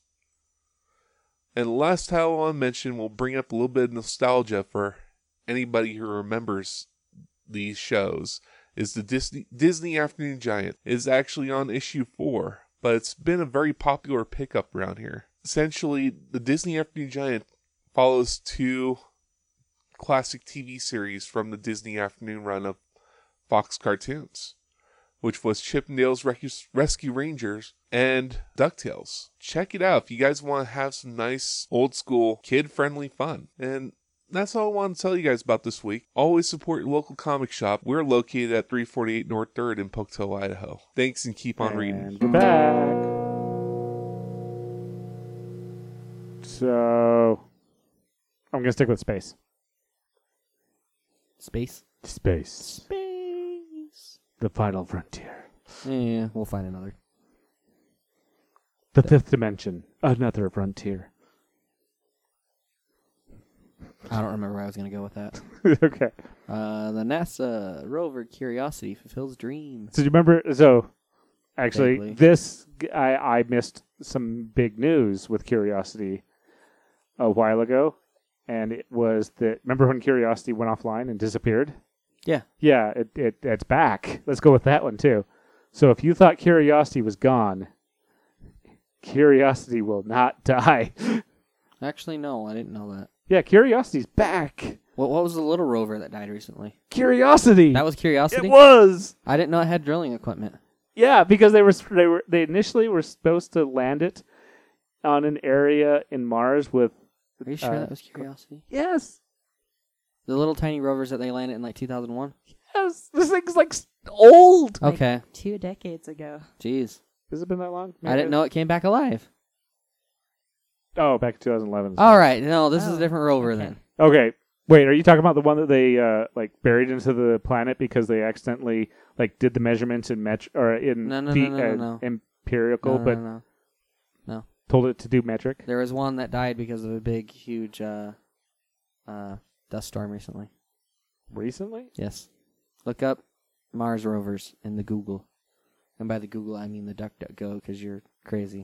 And the last title I want to mention will bring up a little bit of nostalgia for anybody who remembers these shows, is the Disney Disney Afternoon Giant. It is actually on issue four, but it's been a very popular pickup around here. Essentially, the Disney Afternoon Giant follows two classic T V series from the Disney Afternoon run of Fox cartoons. which was Chip and Dale's Recu- Rescue Rangers, and DuckTales. Check it out if you guys want to have some nice, old school, kid-friendly fun. And that's all I want to tell you guys about this week. Always support your local comic shop. We're located at three forty-eight North third in Pocatello, Idaho. Thanks and keep on
and
reading.
we're back. So, I'm going to stick with space.
Space.
Space.
Space.
The final frontier.
Yeah, we'll find another.
The fifth dimension. Another frontier.
I don't remember where I was going to go with that.
Okay.
Uh, the NASA rover Curiosity fulfills dreams.
So, do you remember? So, actually,
Vaguely.
this, I, I missed some big news with Curiosity a while ago. And it was that, remember when Curiosity went offline and disappeared?
Yeah.
Yeah, it, it it's back. Let's go with that one, too. So, if you thought Curiosity was gone, Curiosity will not die.
Actually, no, I didn't know that.
Yeah, Curiosity's back.
What What was the little rover that died recently?
Curiosity.
That was Curiosity?
It was.
I didn't know it had drilling equipment.
Yeah, because they were they were they initially were supposed to land it on an area in Mars with.
Are you sure
Uh,
that was Curiosity?
Yes.
The little tiny rovers that they landed in like two thousand one?
Yes. This thing's like s- old.
Like
Okay.
two decades ago.
Jeez.
Has it been that long?
I didn't know it came back alive.
Oh, back in twenty eleven.
All right. No, this is
Oh,
a different rover
okay.
then.
Okay. Wait, are you talking about the one that they uh, like buried into the planet because they accidentally like did the measurements in met or in
No, no,
feet,
no, no,
uh,
no, no.
empirical,
No, no,
but
no, no.
told it to do metric?
There was one that died because of a big, huge uh, uh, dust storm recently.
Recently?
Yes. Look up Mars rovers in the Google. And by the Google, I mean the DuckDuckGo because you're crazy.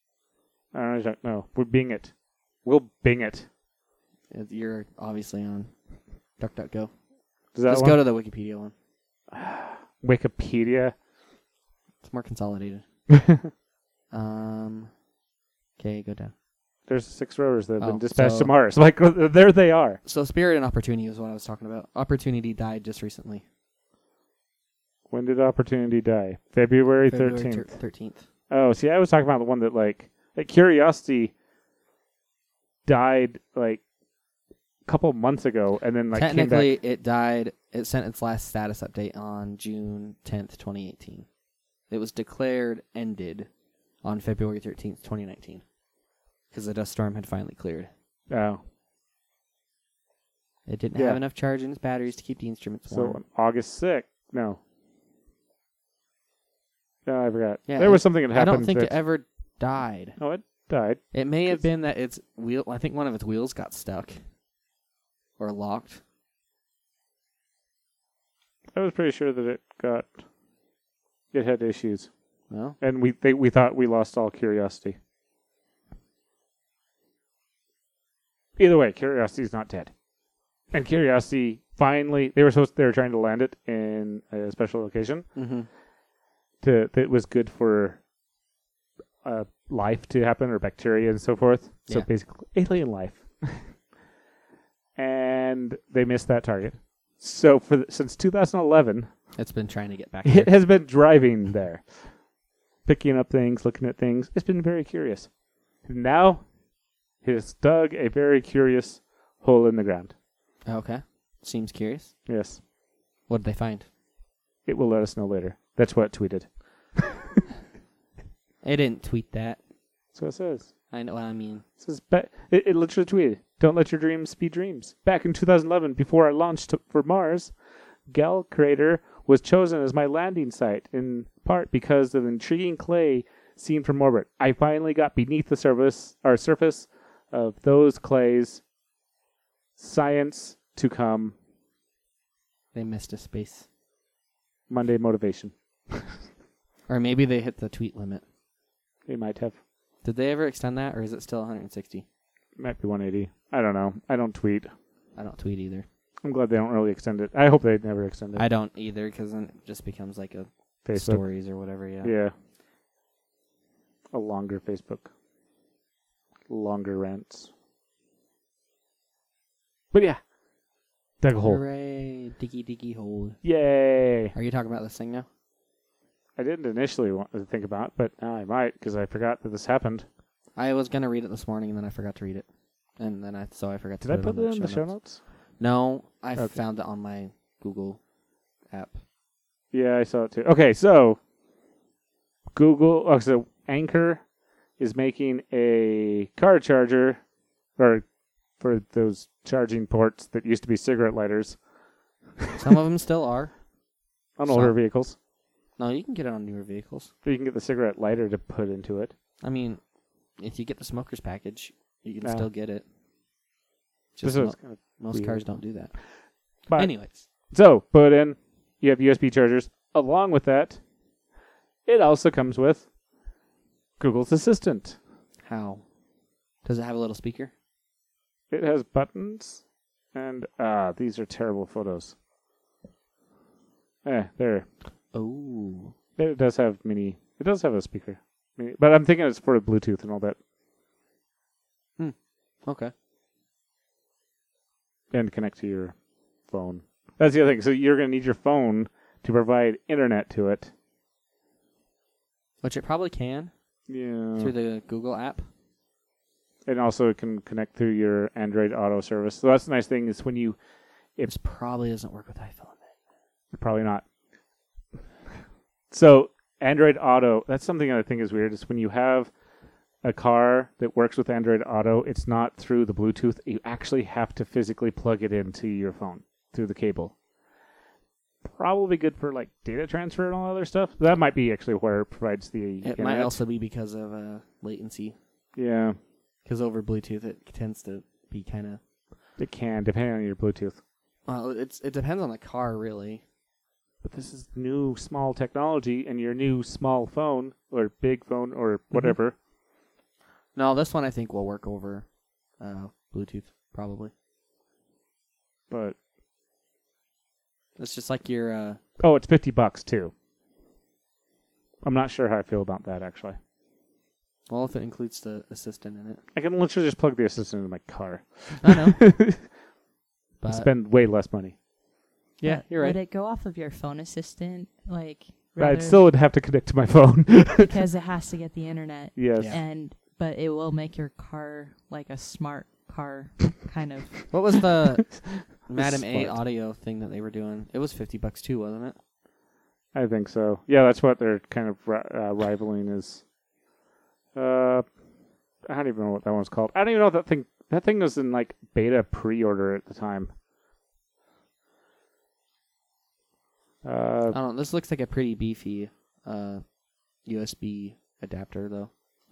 I don't know. We're Bing it. We'll Bing it.
Uh, You're obviously on DuckDuckGo.
Does that
Just
one?
go to the Wikipedia one.
Wikipedia.
It's more consolidated. Um. Okay, go down.
There's six rovers that have been
Oh,
dispatched
so-
to Mars. Like there they are.
So Spirit and Opportunity is what I was talking about. Opportunity died just recently.
When did Opportunity die? February
February
thirteenth.
thirteenth.
Oh, see, I was talking about the one that like, like Curiosity died like a couple months ago, and then like came
Technically,
back.
it died. It sent its last status update on June tenth, twenty eighteen. It was declared ended on February thirteenth, twenty nineteen, because the dust storm had finally cleared.
Oh,
It didn't
Yeah.
have enough charge in its batteries to keep the instruments
so
warm.
on August sixth. No. No, I forgot.
Yeah,
there was something that
I
happened.
don't think
that,
it ever died.
Oh, it died.
It may have
It's-
been that its wheel. I think one of its wheels got stuck or locked.
I was pretty sure that it got. It had issues,
Well,
and we they, we thought we lost all Curiosity. Either way, Curiosity's not dead. And Curiosity finally, they were supposed they were trying to land it in a special location
mm-hmm.
to that was good for uh, life to happen or bacteria and so forth. So
Yeah.
basically, alien life. And they missed that target. So for the, since two thousand eleven,
It's been trying to get back.
it
There.
has been driving there, picking up things, looking at things. It's been very curious. And now, it has dug a very curious hole in the ground.
Okay, seems curious.
Yes.
What did they find?
It will let us know later. That's what it tweeted.
It didn't tweet that.
That's what it says.
I know what I mean.
It says ba- it, it literally tweeted, "Don't let your dreams be dreams." Back in two thousand eleven, before I launched to, for Mars, Gal Crater was chosen as my landing site, in part because of the intriguing clay seen from orbit. I finally got beneath the surface, or surface of those clays. Science to come.
They missed a space,
Monday motivation.
or maybe they hit the tweet limit.
They might have.
Did they ever extend that, or is it still one hundred sixty?
Might be one eighty. I don't know. I don't tweet.
I don't tweet either.
I'm glad they don't really extend it. I hope they never extend it.
I don't either, because then it just becomes like a
Facebook.
stories or whatever. Yeah.
Yeah. A longer Facebook. Longer rants. But yeah. Dug a hole.
Hooray! Diggy diggy hole.
Yay.
Are you talking about this thing now?
I didn't initially want to think about, but now I might because I forgot that this happened.
I was gonna read it this morning and then I forgot to read it, and then I so I forgot to.
Did I
put
put
it
it
on
in the show notes?
No, I
Okay.
found it on my Google app.
Yeah, I saw it too. Okay, so Google, oh, so Anchor is making a car charger, or for those charging ports that used to be cigarette lighters
Some of them still are.
on
Some.
older vehicles.
No, you can get it on newer vehicles.
So you can get the cigarette lighter to put into it.
I mean, if you get the smoker's package, you can
Yeah.
still get it.
So
Just
it's
mo-
kind of
most
weird.
cars don't do that.
But
Anyways,
so put in, you have U S B chargers. Along with that, it also comes with Google's Assistant.
how does it have a little speaker?
It has buttons, and ah, these are terrible photos. Eh, there.
Oh,
It does have mini. It does have a speaker, mini, but I'm thinking it's for Bluetooth and all that,
okay.
and connect to your phone. That's the other thing. So you're going to need your phone to provide internet to it.
Which it probably can
Yeah.
through the Google app.
And also it can connect through your Android Auto service. So that's the nice thing is when you
This probably doesn't work with iPhone.
probably not. So Android Auto, that's something I think is weird, is when you have a car that works with Android Auto, it's not through the Bluetooth. You actually have to physically plug it into your phone through the cable. Probably good for like data transfer and all other stuff. That might be actually where it provides the
It
internet.
might also be because of uh, latency.
Yeah,
Because over Bluetooth, it tends to be kind of.
it can, depending on your Bluetooth.
Well, it's it depends on the car, really.
But this is new small technology, and your new small phone, or big phone, or whatever.
No, this one I think will work over uh, Bluetooth, probably.
But
It's just like your. Uh,
oh, it's fifty bucks too. I'm not sure how I feel about that actually.
well, if it includes the assistant in it.
I can literally just plug the assistant into my car.
I know. But
Spend way less money.
yeah,
But
you're right.
Would it go off of your phone assistant, like
But I
rather
still would have to connect to my phone.
because it has to get the internet,
Yes.
Yeah.
and but it will make your car like a smart car, kind of.
What was the Madam A
Smart.
audio thing that they were doing? It was fifty bucks too, wasn't it?
I think so. Yeah, that's what they're kind of ri- uh, rivaling is. Uh, I don't even know what that one's called. I don't even know what that thing. That thing was in like beta pre-order at the time. Uh,
I don't know. This looks like a pretty beefy uh, U S B adapter, though.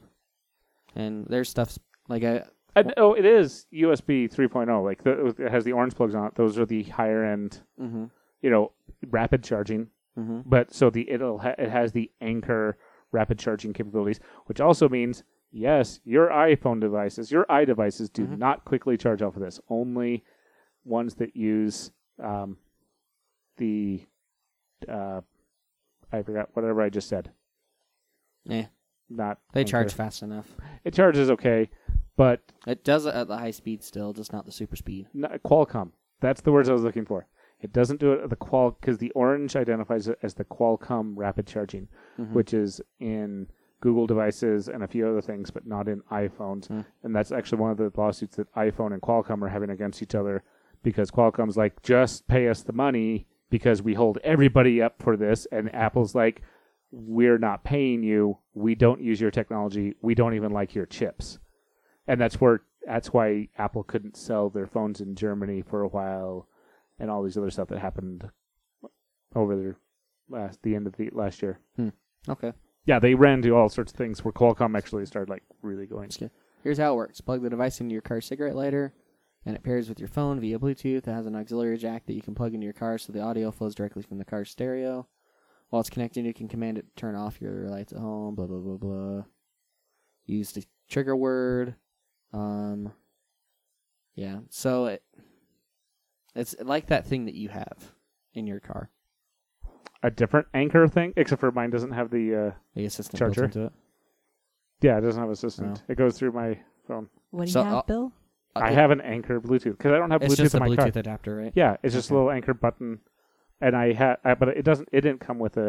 And there's stuff like I.
I, oh, it is U S B three point oh. Like the, it has the orange plugs on it. Those are the higher end,
Mm-hmm.
you know, rapid charging.
Mm-hmm.
But so the it'll ha- it has the Anchor rapid charging capabilities, which also means yes, your iPhone devices, your iDevices do
Mhm.
not quickly charge off of this. Only ones that use um, the uh, I forgot whatever I just said.
Yeah,
Not
they
Anchor.
charge fast enough.
It charges okay, but
It does it at the high speed still, just not the super speed.
not, Qualcomm. That's the words I was looking for. It doesn't do it at the qual because the orange identifies it as the Qualcomm rapid charging,
Mhm.
which is in Google devices and a few other things, but not in iPhones.
Mm.
And that's actually one of the lawsuits that iPhone and Qualcomm are having against each other because Qualcomm's like, just pay us the money because we hold everybody up for this. And Apple's like, we're not paying you. We don't use your technology. We don't even like your chips. And that's where that's why Apple couldn't sell their phones in Germany for a while and all these other stuff that happened over the last the end of the last year.
Okay.
Yeah, they ran into all sorts of things where Qualcomm actually started like really going.
Okay. Here's how it works. Plug the device into your car cigarette lighter, and it pairs with your phone via Bluetooth. It has an auxiliary jack that you can plug into your car so the audio flows directly from the car stereo. While it's connected, you can command it to turn off your lights at home, blah, blah, blah, blah. Use the trigger word. Um, yeah, so it it's like that thing that you have in your car.
A different Anchor thing, except for mine doesn't have the. Uh,
The assistant
Charger?
built into it.
yeah, it doesn't have assistant.
No.
It goes through my phone.
What do
So,
you have,
uh,
Bill?
I have an Anchor Bluetooth because I don't have
It's
Bluetooth
just a
in my
Bluetooth
car.
adapter, right?
Yeah, it's just
Okay.
a little Anchor button, and I had, I, but it doesn't. It didn't come with a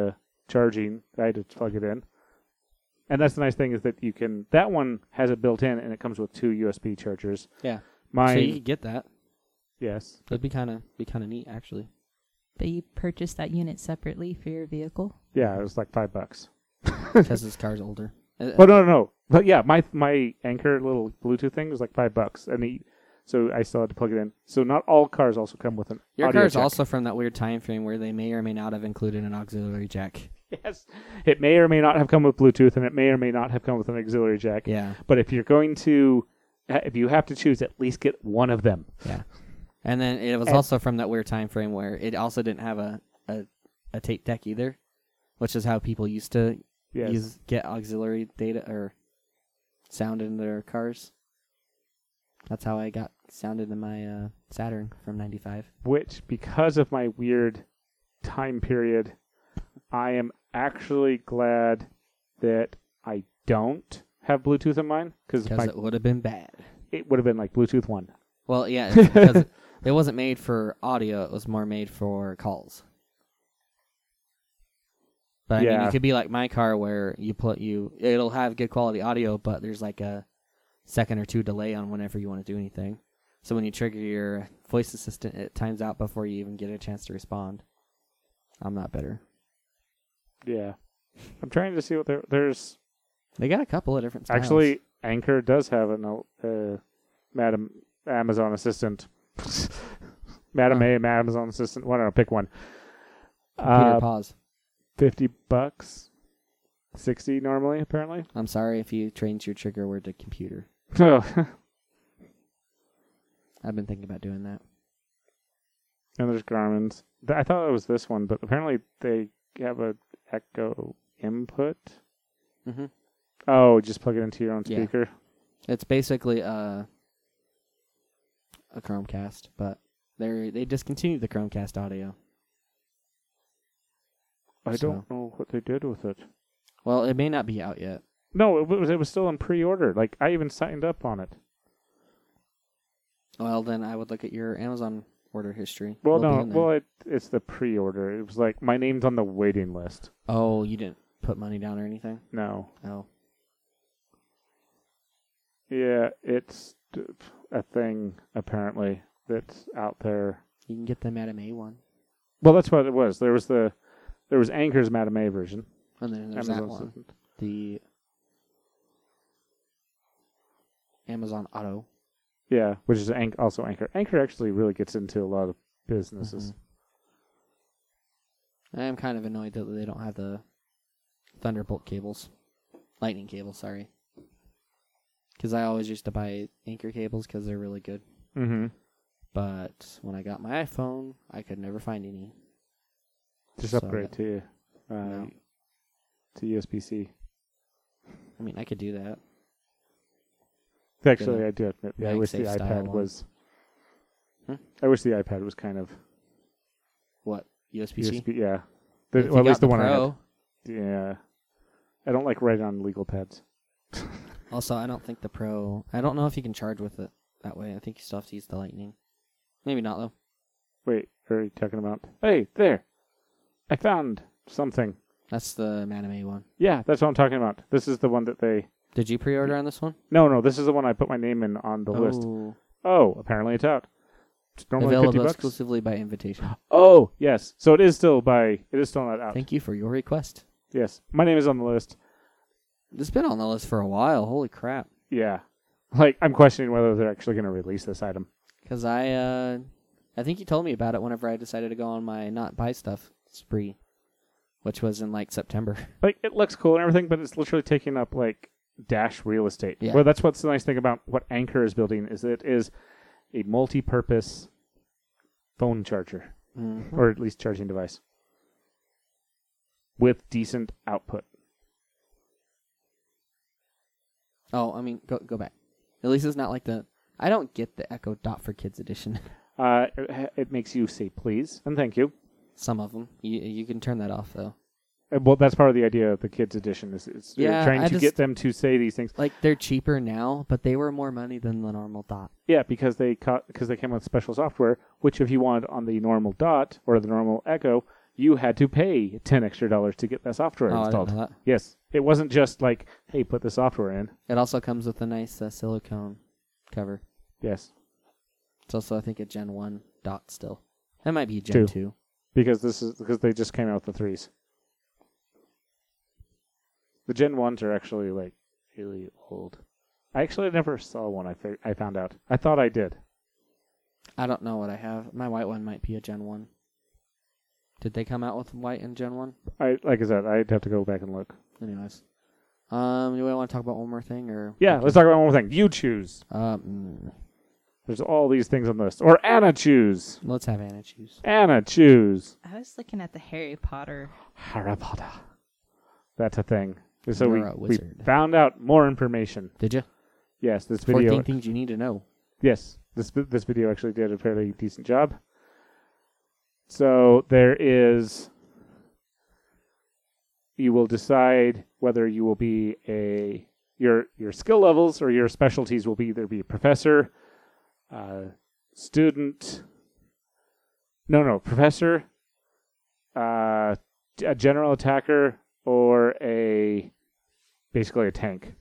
charging. I had to plug it in. And that's the nice thing is that you can, that one has it built in and it comes with two U S B chargers.
Yeah.
Mine,
So you could get that.
yes.
That'd be kind of be kind of neat, actually.
But you purchased that unit separately for your vehicle?
Yeah, it was like five bucks.
Because this car's older. Uh,
Well, no, no, no. But yeah, my my Anchor little Bluetooth thing was like five bucks. And the, so I still had to plug it in. So not all cars also come with an
Your
audio
car's
jack.
also from that weird time frame where they may or may not have included an auxiliary jack.
Yes. It may or may not have come with Bluetooth, and it may or may not have come with an auxiliary jack.
Yeah.
But if you're going to, if you have to choose, at least get one of them.
Yeah. And then it was
And-
also from that weird time frame where it also didn't have a, a, a tape deck either, which is how people used to
Yes.
use get auxiliary data or sound in their cars. That's how I got sounded in my uh, Saturn from ninety-five.
Which, because of my weird time period, I am actually glad that I don't have Bluetooth in mine, because
Because it would have been bad.
it would have been like Bluetooth one.
Well, yeah, it's because it, it wasn't made for audio. It was more made for calls. But I mean,
Yeah.
it could be like my car where you put you, it'll have good quality audio, but there's like a second or two delay on whenever you want to do anything. So when you trigger your voice assistant, it times out before you even get a chance to respond. I'm not better.
Yeah. I'm trying to see what there, there's...
They got a couple of different styles.
Actually, Anchor does have an uh, Madam Amazon Assistant. Madam
Huh.
A, Amazon Assistant. Why don't I pick one?
computer
Uh,
pause.
fifty bucks. sixty normally, apparently.
I'm sorry if you changed your trigger word to computer.
Oh.
I've been thinking about doing that.
And there's Garmin's. Th- I thought it was this one, but apparently they have a Echo input.
Mm-hmm.
Oh, just plug it into your own
Yeah.
speaker.
It's basically a a Chromecast, but they they discontinued the Chromecast audio.
I
So-
don't know what they did with it.
Well, it may not be out yet.
No, it was it was still in pre-order. Like I even signed up on it.
Well, then I would look at your Amazon order history.
Well,
It'll be
no,
in there.
well it, it's the pre-order. It was like my name's on the waiting list.
Oh, you didn't put money down or anything?
No.
Oh.
Yeah, it's d- a thing apparently that's out there.
You can get the Madame A one.
Well, that's what it was. There was the there was Anchor's Madame A version.
And then there's
Amazon
that one.
Assistant.
The Amazon Auto.
Yeah, which is Anch- also Anchor. Anchor actually really gets into a lot of businesses.
I am kind of annoyed that they don't have the Thunderbolt cables. Lightning cables, sorry. Because I always used to buy Anchor cables because they're really good.
Mm-hmm.
But when I got my iPhone, I could never find any.
Just
So
upgrade
that-
to uh,
No.
to U S B C.
I mean, I could do that.
Actually,
Get a
I do admit, yeah, I wish the
MagSafe style
iPad
one.
was.
Hmm?
I wish the iPad was kind of
What? U S B C?
U S B. Yeah, the,
If you
well, at
got
least the,
the
one
Pro,
I had. Yeah, I don't like writing on legal pads.
Also, I don't think the Pro... I don't know if you can charge with it that way. I think you still have to use the Lightning. Maybe not, though.
Wait, are you talking about? Hey, there! I found something.
That's the Madame A one.
Yeah, that's what I'm talking about. This is the one that they.
Did you pre-order on this one?
No, no, this is the one I put my name in on the list.
Oh.
Oh, apparently it's out. It's normally
Available
fifty bucks.
exclusively by invitation.
Oh, yes. So it is still by. It is still not out.
Thank you for your request.
Yes, my name is on the list.
It's been on the list for a while. Holy crap.
Yeah, like I'm questioning whether they're actually going to release this item.
Because I, uh, I think you told me about it whenever I decided to go on my not buy stuff spree, which was in like September.
Like it looks cool and everything, but it's literally taking up like dash real estate.
Yeah.
Well, that's what's the nice thing about what Anchor is building is that it is a multi-purpose phone charger,
Mhm.
or at least charging device, with decent output.
Oh, I mean, go go back. At least it's not like the... I don't get the Echo Dot for Kids edition.
Uh, it, it makes you say please and thank you.
Some of them. You, you can turn that off, though.
Uh, Well, that's part of the idea of the kids edition is it's you're
Yeah,
trying
I
to
just-
get them to say these things.
Like, they're cheaper now, but they were more money than the normal Dot.
Yeah, because they ca- because they came with special software. Which, if you want on the normal Dot or the normal Echo, you had to pay ten extra dollars to get that software
Oh, I didn't
installed.
know that.
Yes, it wasn't just like, hey, put the software in.
It also comes with a nice uh, silicone cover.
Yes,
It's also, I think, a Gen one dot still. That might be a Gen
Two.
two.
because this is because they just came out with the threes. The Gen ones are actually like really old. I actually never saw one. I fi- I found out. I thought I did.
I don't know what I have. My white one might be a Gen one. Did they come out with white in Gen one?
I like I said, I'd have to go back and look.
Anyways. Um, do we want to talk about one more thing? or
Yeah, let's talk about one more thing. You choose.
Um,
There's all these things on the list. Or Anna choose.
let's have Anna choose.
Anna choose.
I was looking at the Harry Potter.
Harry Potter. That's a thing. So we,
You're a
we
wizard.
found out more information.
Did you?
Yes, this video.
fourteen things you need to know.
Yes, this vi- this video actually did a fairly decent job. So there is. You will decide whether you will be a your your skill levels or your specialties will be either be professor, uh, student. No, no, professor, uh, a general attacker, or a basically a tank.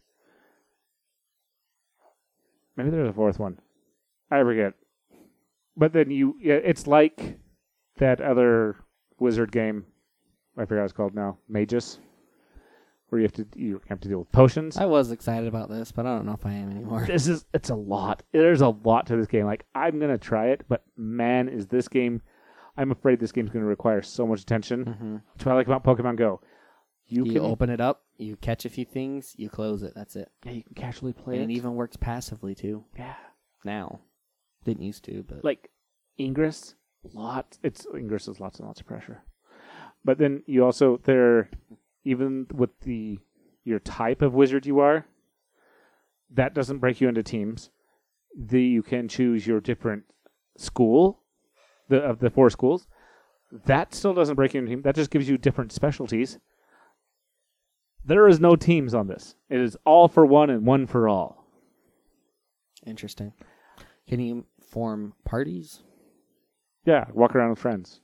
Maybe there's a fourth one. I forget. But then you, yeah, it's like that other wizard game. I forgot what it's called now. Magus, where you have to you have to deal with potions.
I was excited about this, but I don't know if I am anymore.
This is it's a lot. There's a lot to this game. Like I'm gonna try it, but man, is this game? I'm afraid this game's gonna require so much attention.
Mm-hmm.
That's what I like about Pokemon Go. You,
You,
can
open it up, you catch a few things, you close it. That's it.
yeah, you can casually play
And
it.
it even works passively too.
yeah,
Now, didn't used to, but
like Ingress, lots. It's Ingress is lots and lots of pressure. But then you also there, even with the your type of wizard you are, that doesn't break you into teams. The you can choose your different school, the of the four schools. That still doesn't break you into teams. That just gives you different specialties. There is no teams on this. It is all for one and one for all.
interesting. Can you form parties?
Yeah, walk around with friends.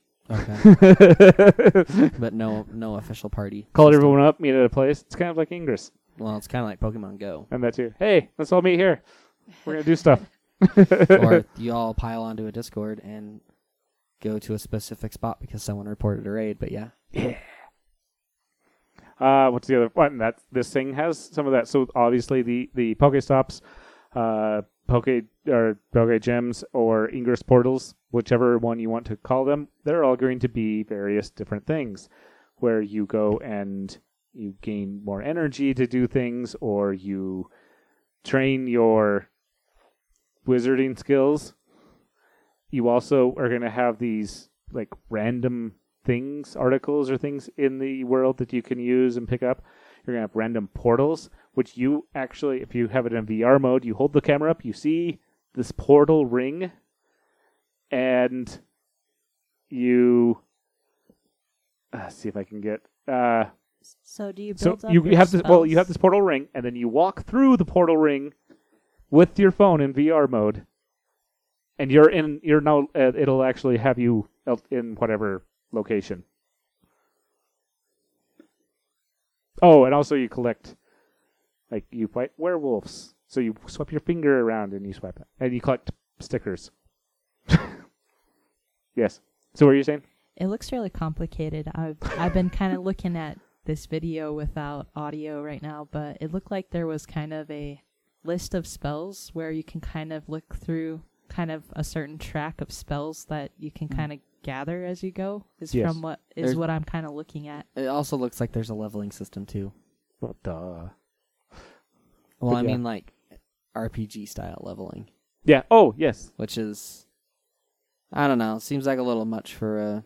Okay, but no, no official party.
Call
system.
everyone up, meet at a place. It's kind of like Ingress.
Well, it's kind of like Pokemon Go,
And that too. Hey, let's all meet here. We're going to do stuff.
or you all pile onto a Discord and go to a specific spot because someone reported a raid. But yeah,
Yeah. Uh, what's the other one? That this thing has some of that. So obviously the the Pokestops, uh, Poke or Poke Gems or Ingress portals, whichever one you want to call them, they're all going to be various different things, where you go and you gain more energy to do things, or you train your wizarding skills. You also are going to have these like random things, articles or things in the world that you can use and pick up. You're going to have random portals, which you actually, if you have it in V R mode, you hold the camera up, you see this portal ring, and you, uh, see if I can get, uh,
So do you
so
build up
you
your
have this, well, you have
spells?
this portal ring, and then you walk through the portal ring with your phone in V R mode, and you're in, you're now, uh, it'll actually have you out in whatever location. Oh, and also you collect, like you fight werewolves. So you swipe your finger around and you swipe it, and you collect stickers. Yes. So what are you saying?
It looks really complicated. I've I've been kind of looking at this video without audio right now, but it looked like there was kind of a list of spells where you can kind of look through kind of a certain track of spells that you can kind of gather as you go. Is
Yes.
from what is
There's-
what I'm kind of looking at.
it also looks like there's a leveling system too.
Well, duh.
Well,
But
I
yeah.
mean like R P G style leveling,
Yeah. Oh, yes.
which is, I don't know, seems like a little much for uh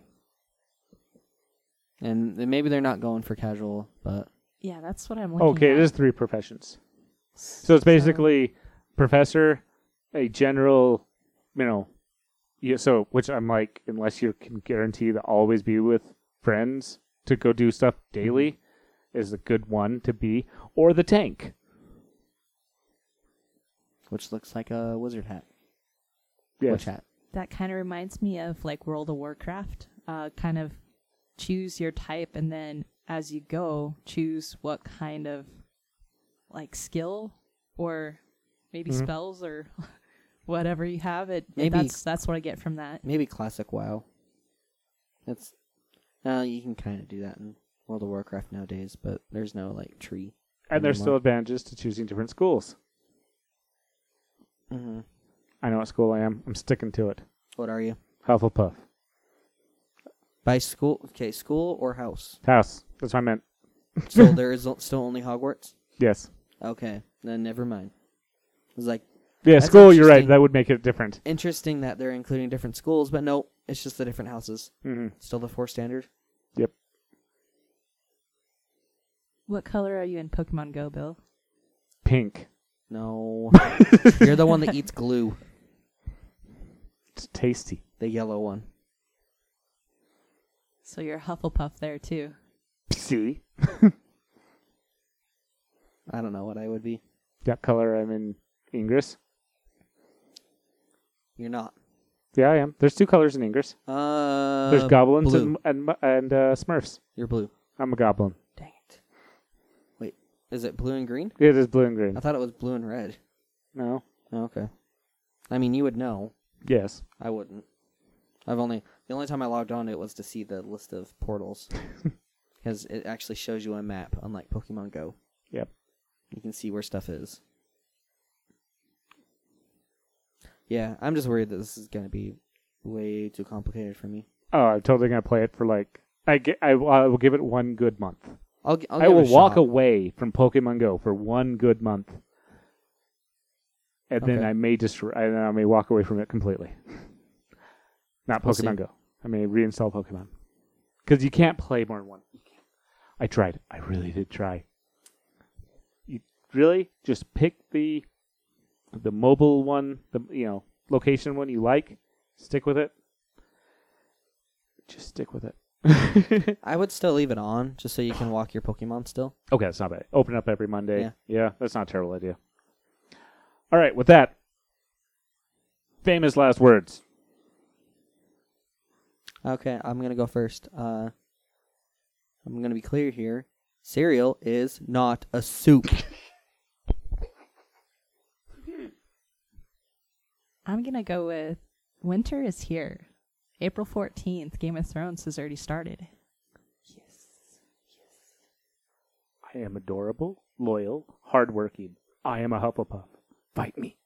and then maybe they're not going for casual, but
Yeah, that's what I'm looking
Okay,
at.
it is three professions. So it's basically professor, a general, you know, yeah, so which I'm like, unless you can guarantee to always be with friends to go do stuff daily, is a good one to be, or the tank.
which looks like a wizard hat.
Yes.
Which hat?
That kind of reminds me of like World of Warcraft. Uh, kind of choose your type, and then as you go, choose what kind of like skill or maybe
Mhm.
spells or whatever you have. It
Maybe-
that's that's what I get from that.
Maybe classic WoW. That's uh, you can kind of do that in World of Warcraft nowadays, but there's no like tree.
And there's still
anymore.
advantages to choosing different schools.
Mm-hmm.
I know what school I am. I'm sticking to it.
What are you?
Hufflepuff.
By school? Okay, school or house?
House. That's what I meant.
So there is o- still only Hogwarts.
Yes.
Okay, then never mind. It's like
Yeah,
That's
school, you're right.
interesting.
That would make it different.
interesting that they're including different schools, but no, it's just the different houses.
hmm
Still the four standard.
Yep.
What color are you in Pokemon Go, Bill?
Pink.
No, you're the one that eats glue.
It's tasty.
The yellow one.
So you're Hufflepuff there too.
See?
I don't know what I would be.
That color I'm in Ingress.
You're not.
Yeah, I am. There's two colors in Ingress.
Uh,
There's goblins
blue.
and and, and uh, Smurfs.
You're blue.
I'm a goblin.
Dang it. Wait, is it blue and green?
It is blue and green.
I thought it was blue and red.
No.
Oh, okay. I mean, you would know.
Yes.
I wouldn't. I've only the only time I logged on it was to see the list of portals because it actually shows you a map, unlike Pokemon Go.
Yep.
You can see where stuff is. Yeah, I'm just worried that this is gonna be way too complicated for me.
Oh, I'm totally gonna play it for like I get. I, I will give it one good month.
I'll, g- I'll
I
give
will
it a
walk
shot.
away from Pokemon Go for one good month, and then
Okay.
I may just I, I may walk away from it completely. Not
We'll
Pokemon
see.
Go. I may reinstall Pokemon because you can't play more than one. I tried. I really did try. You really just pick the the mobile one, the you know location one you like. Stick with it. Just stick with it.
I would still leave it on just so you can walk your Pokemon still.
Okay, that's not bad. Open up every Monday.
Yeah.
that's not a terrible idea. All right, with that, famous last words.
Okay, I'm gonna go first. Uh, I'm gonna be clear here. Cereal is not a soup.
I'm gonna go with winter is here. April fourteenth, Game of Thrones has already started.
I am adorable, loyal, hardworking. I am a Hufflepuff. Fight me.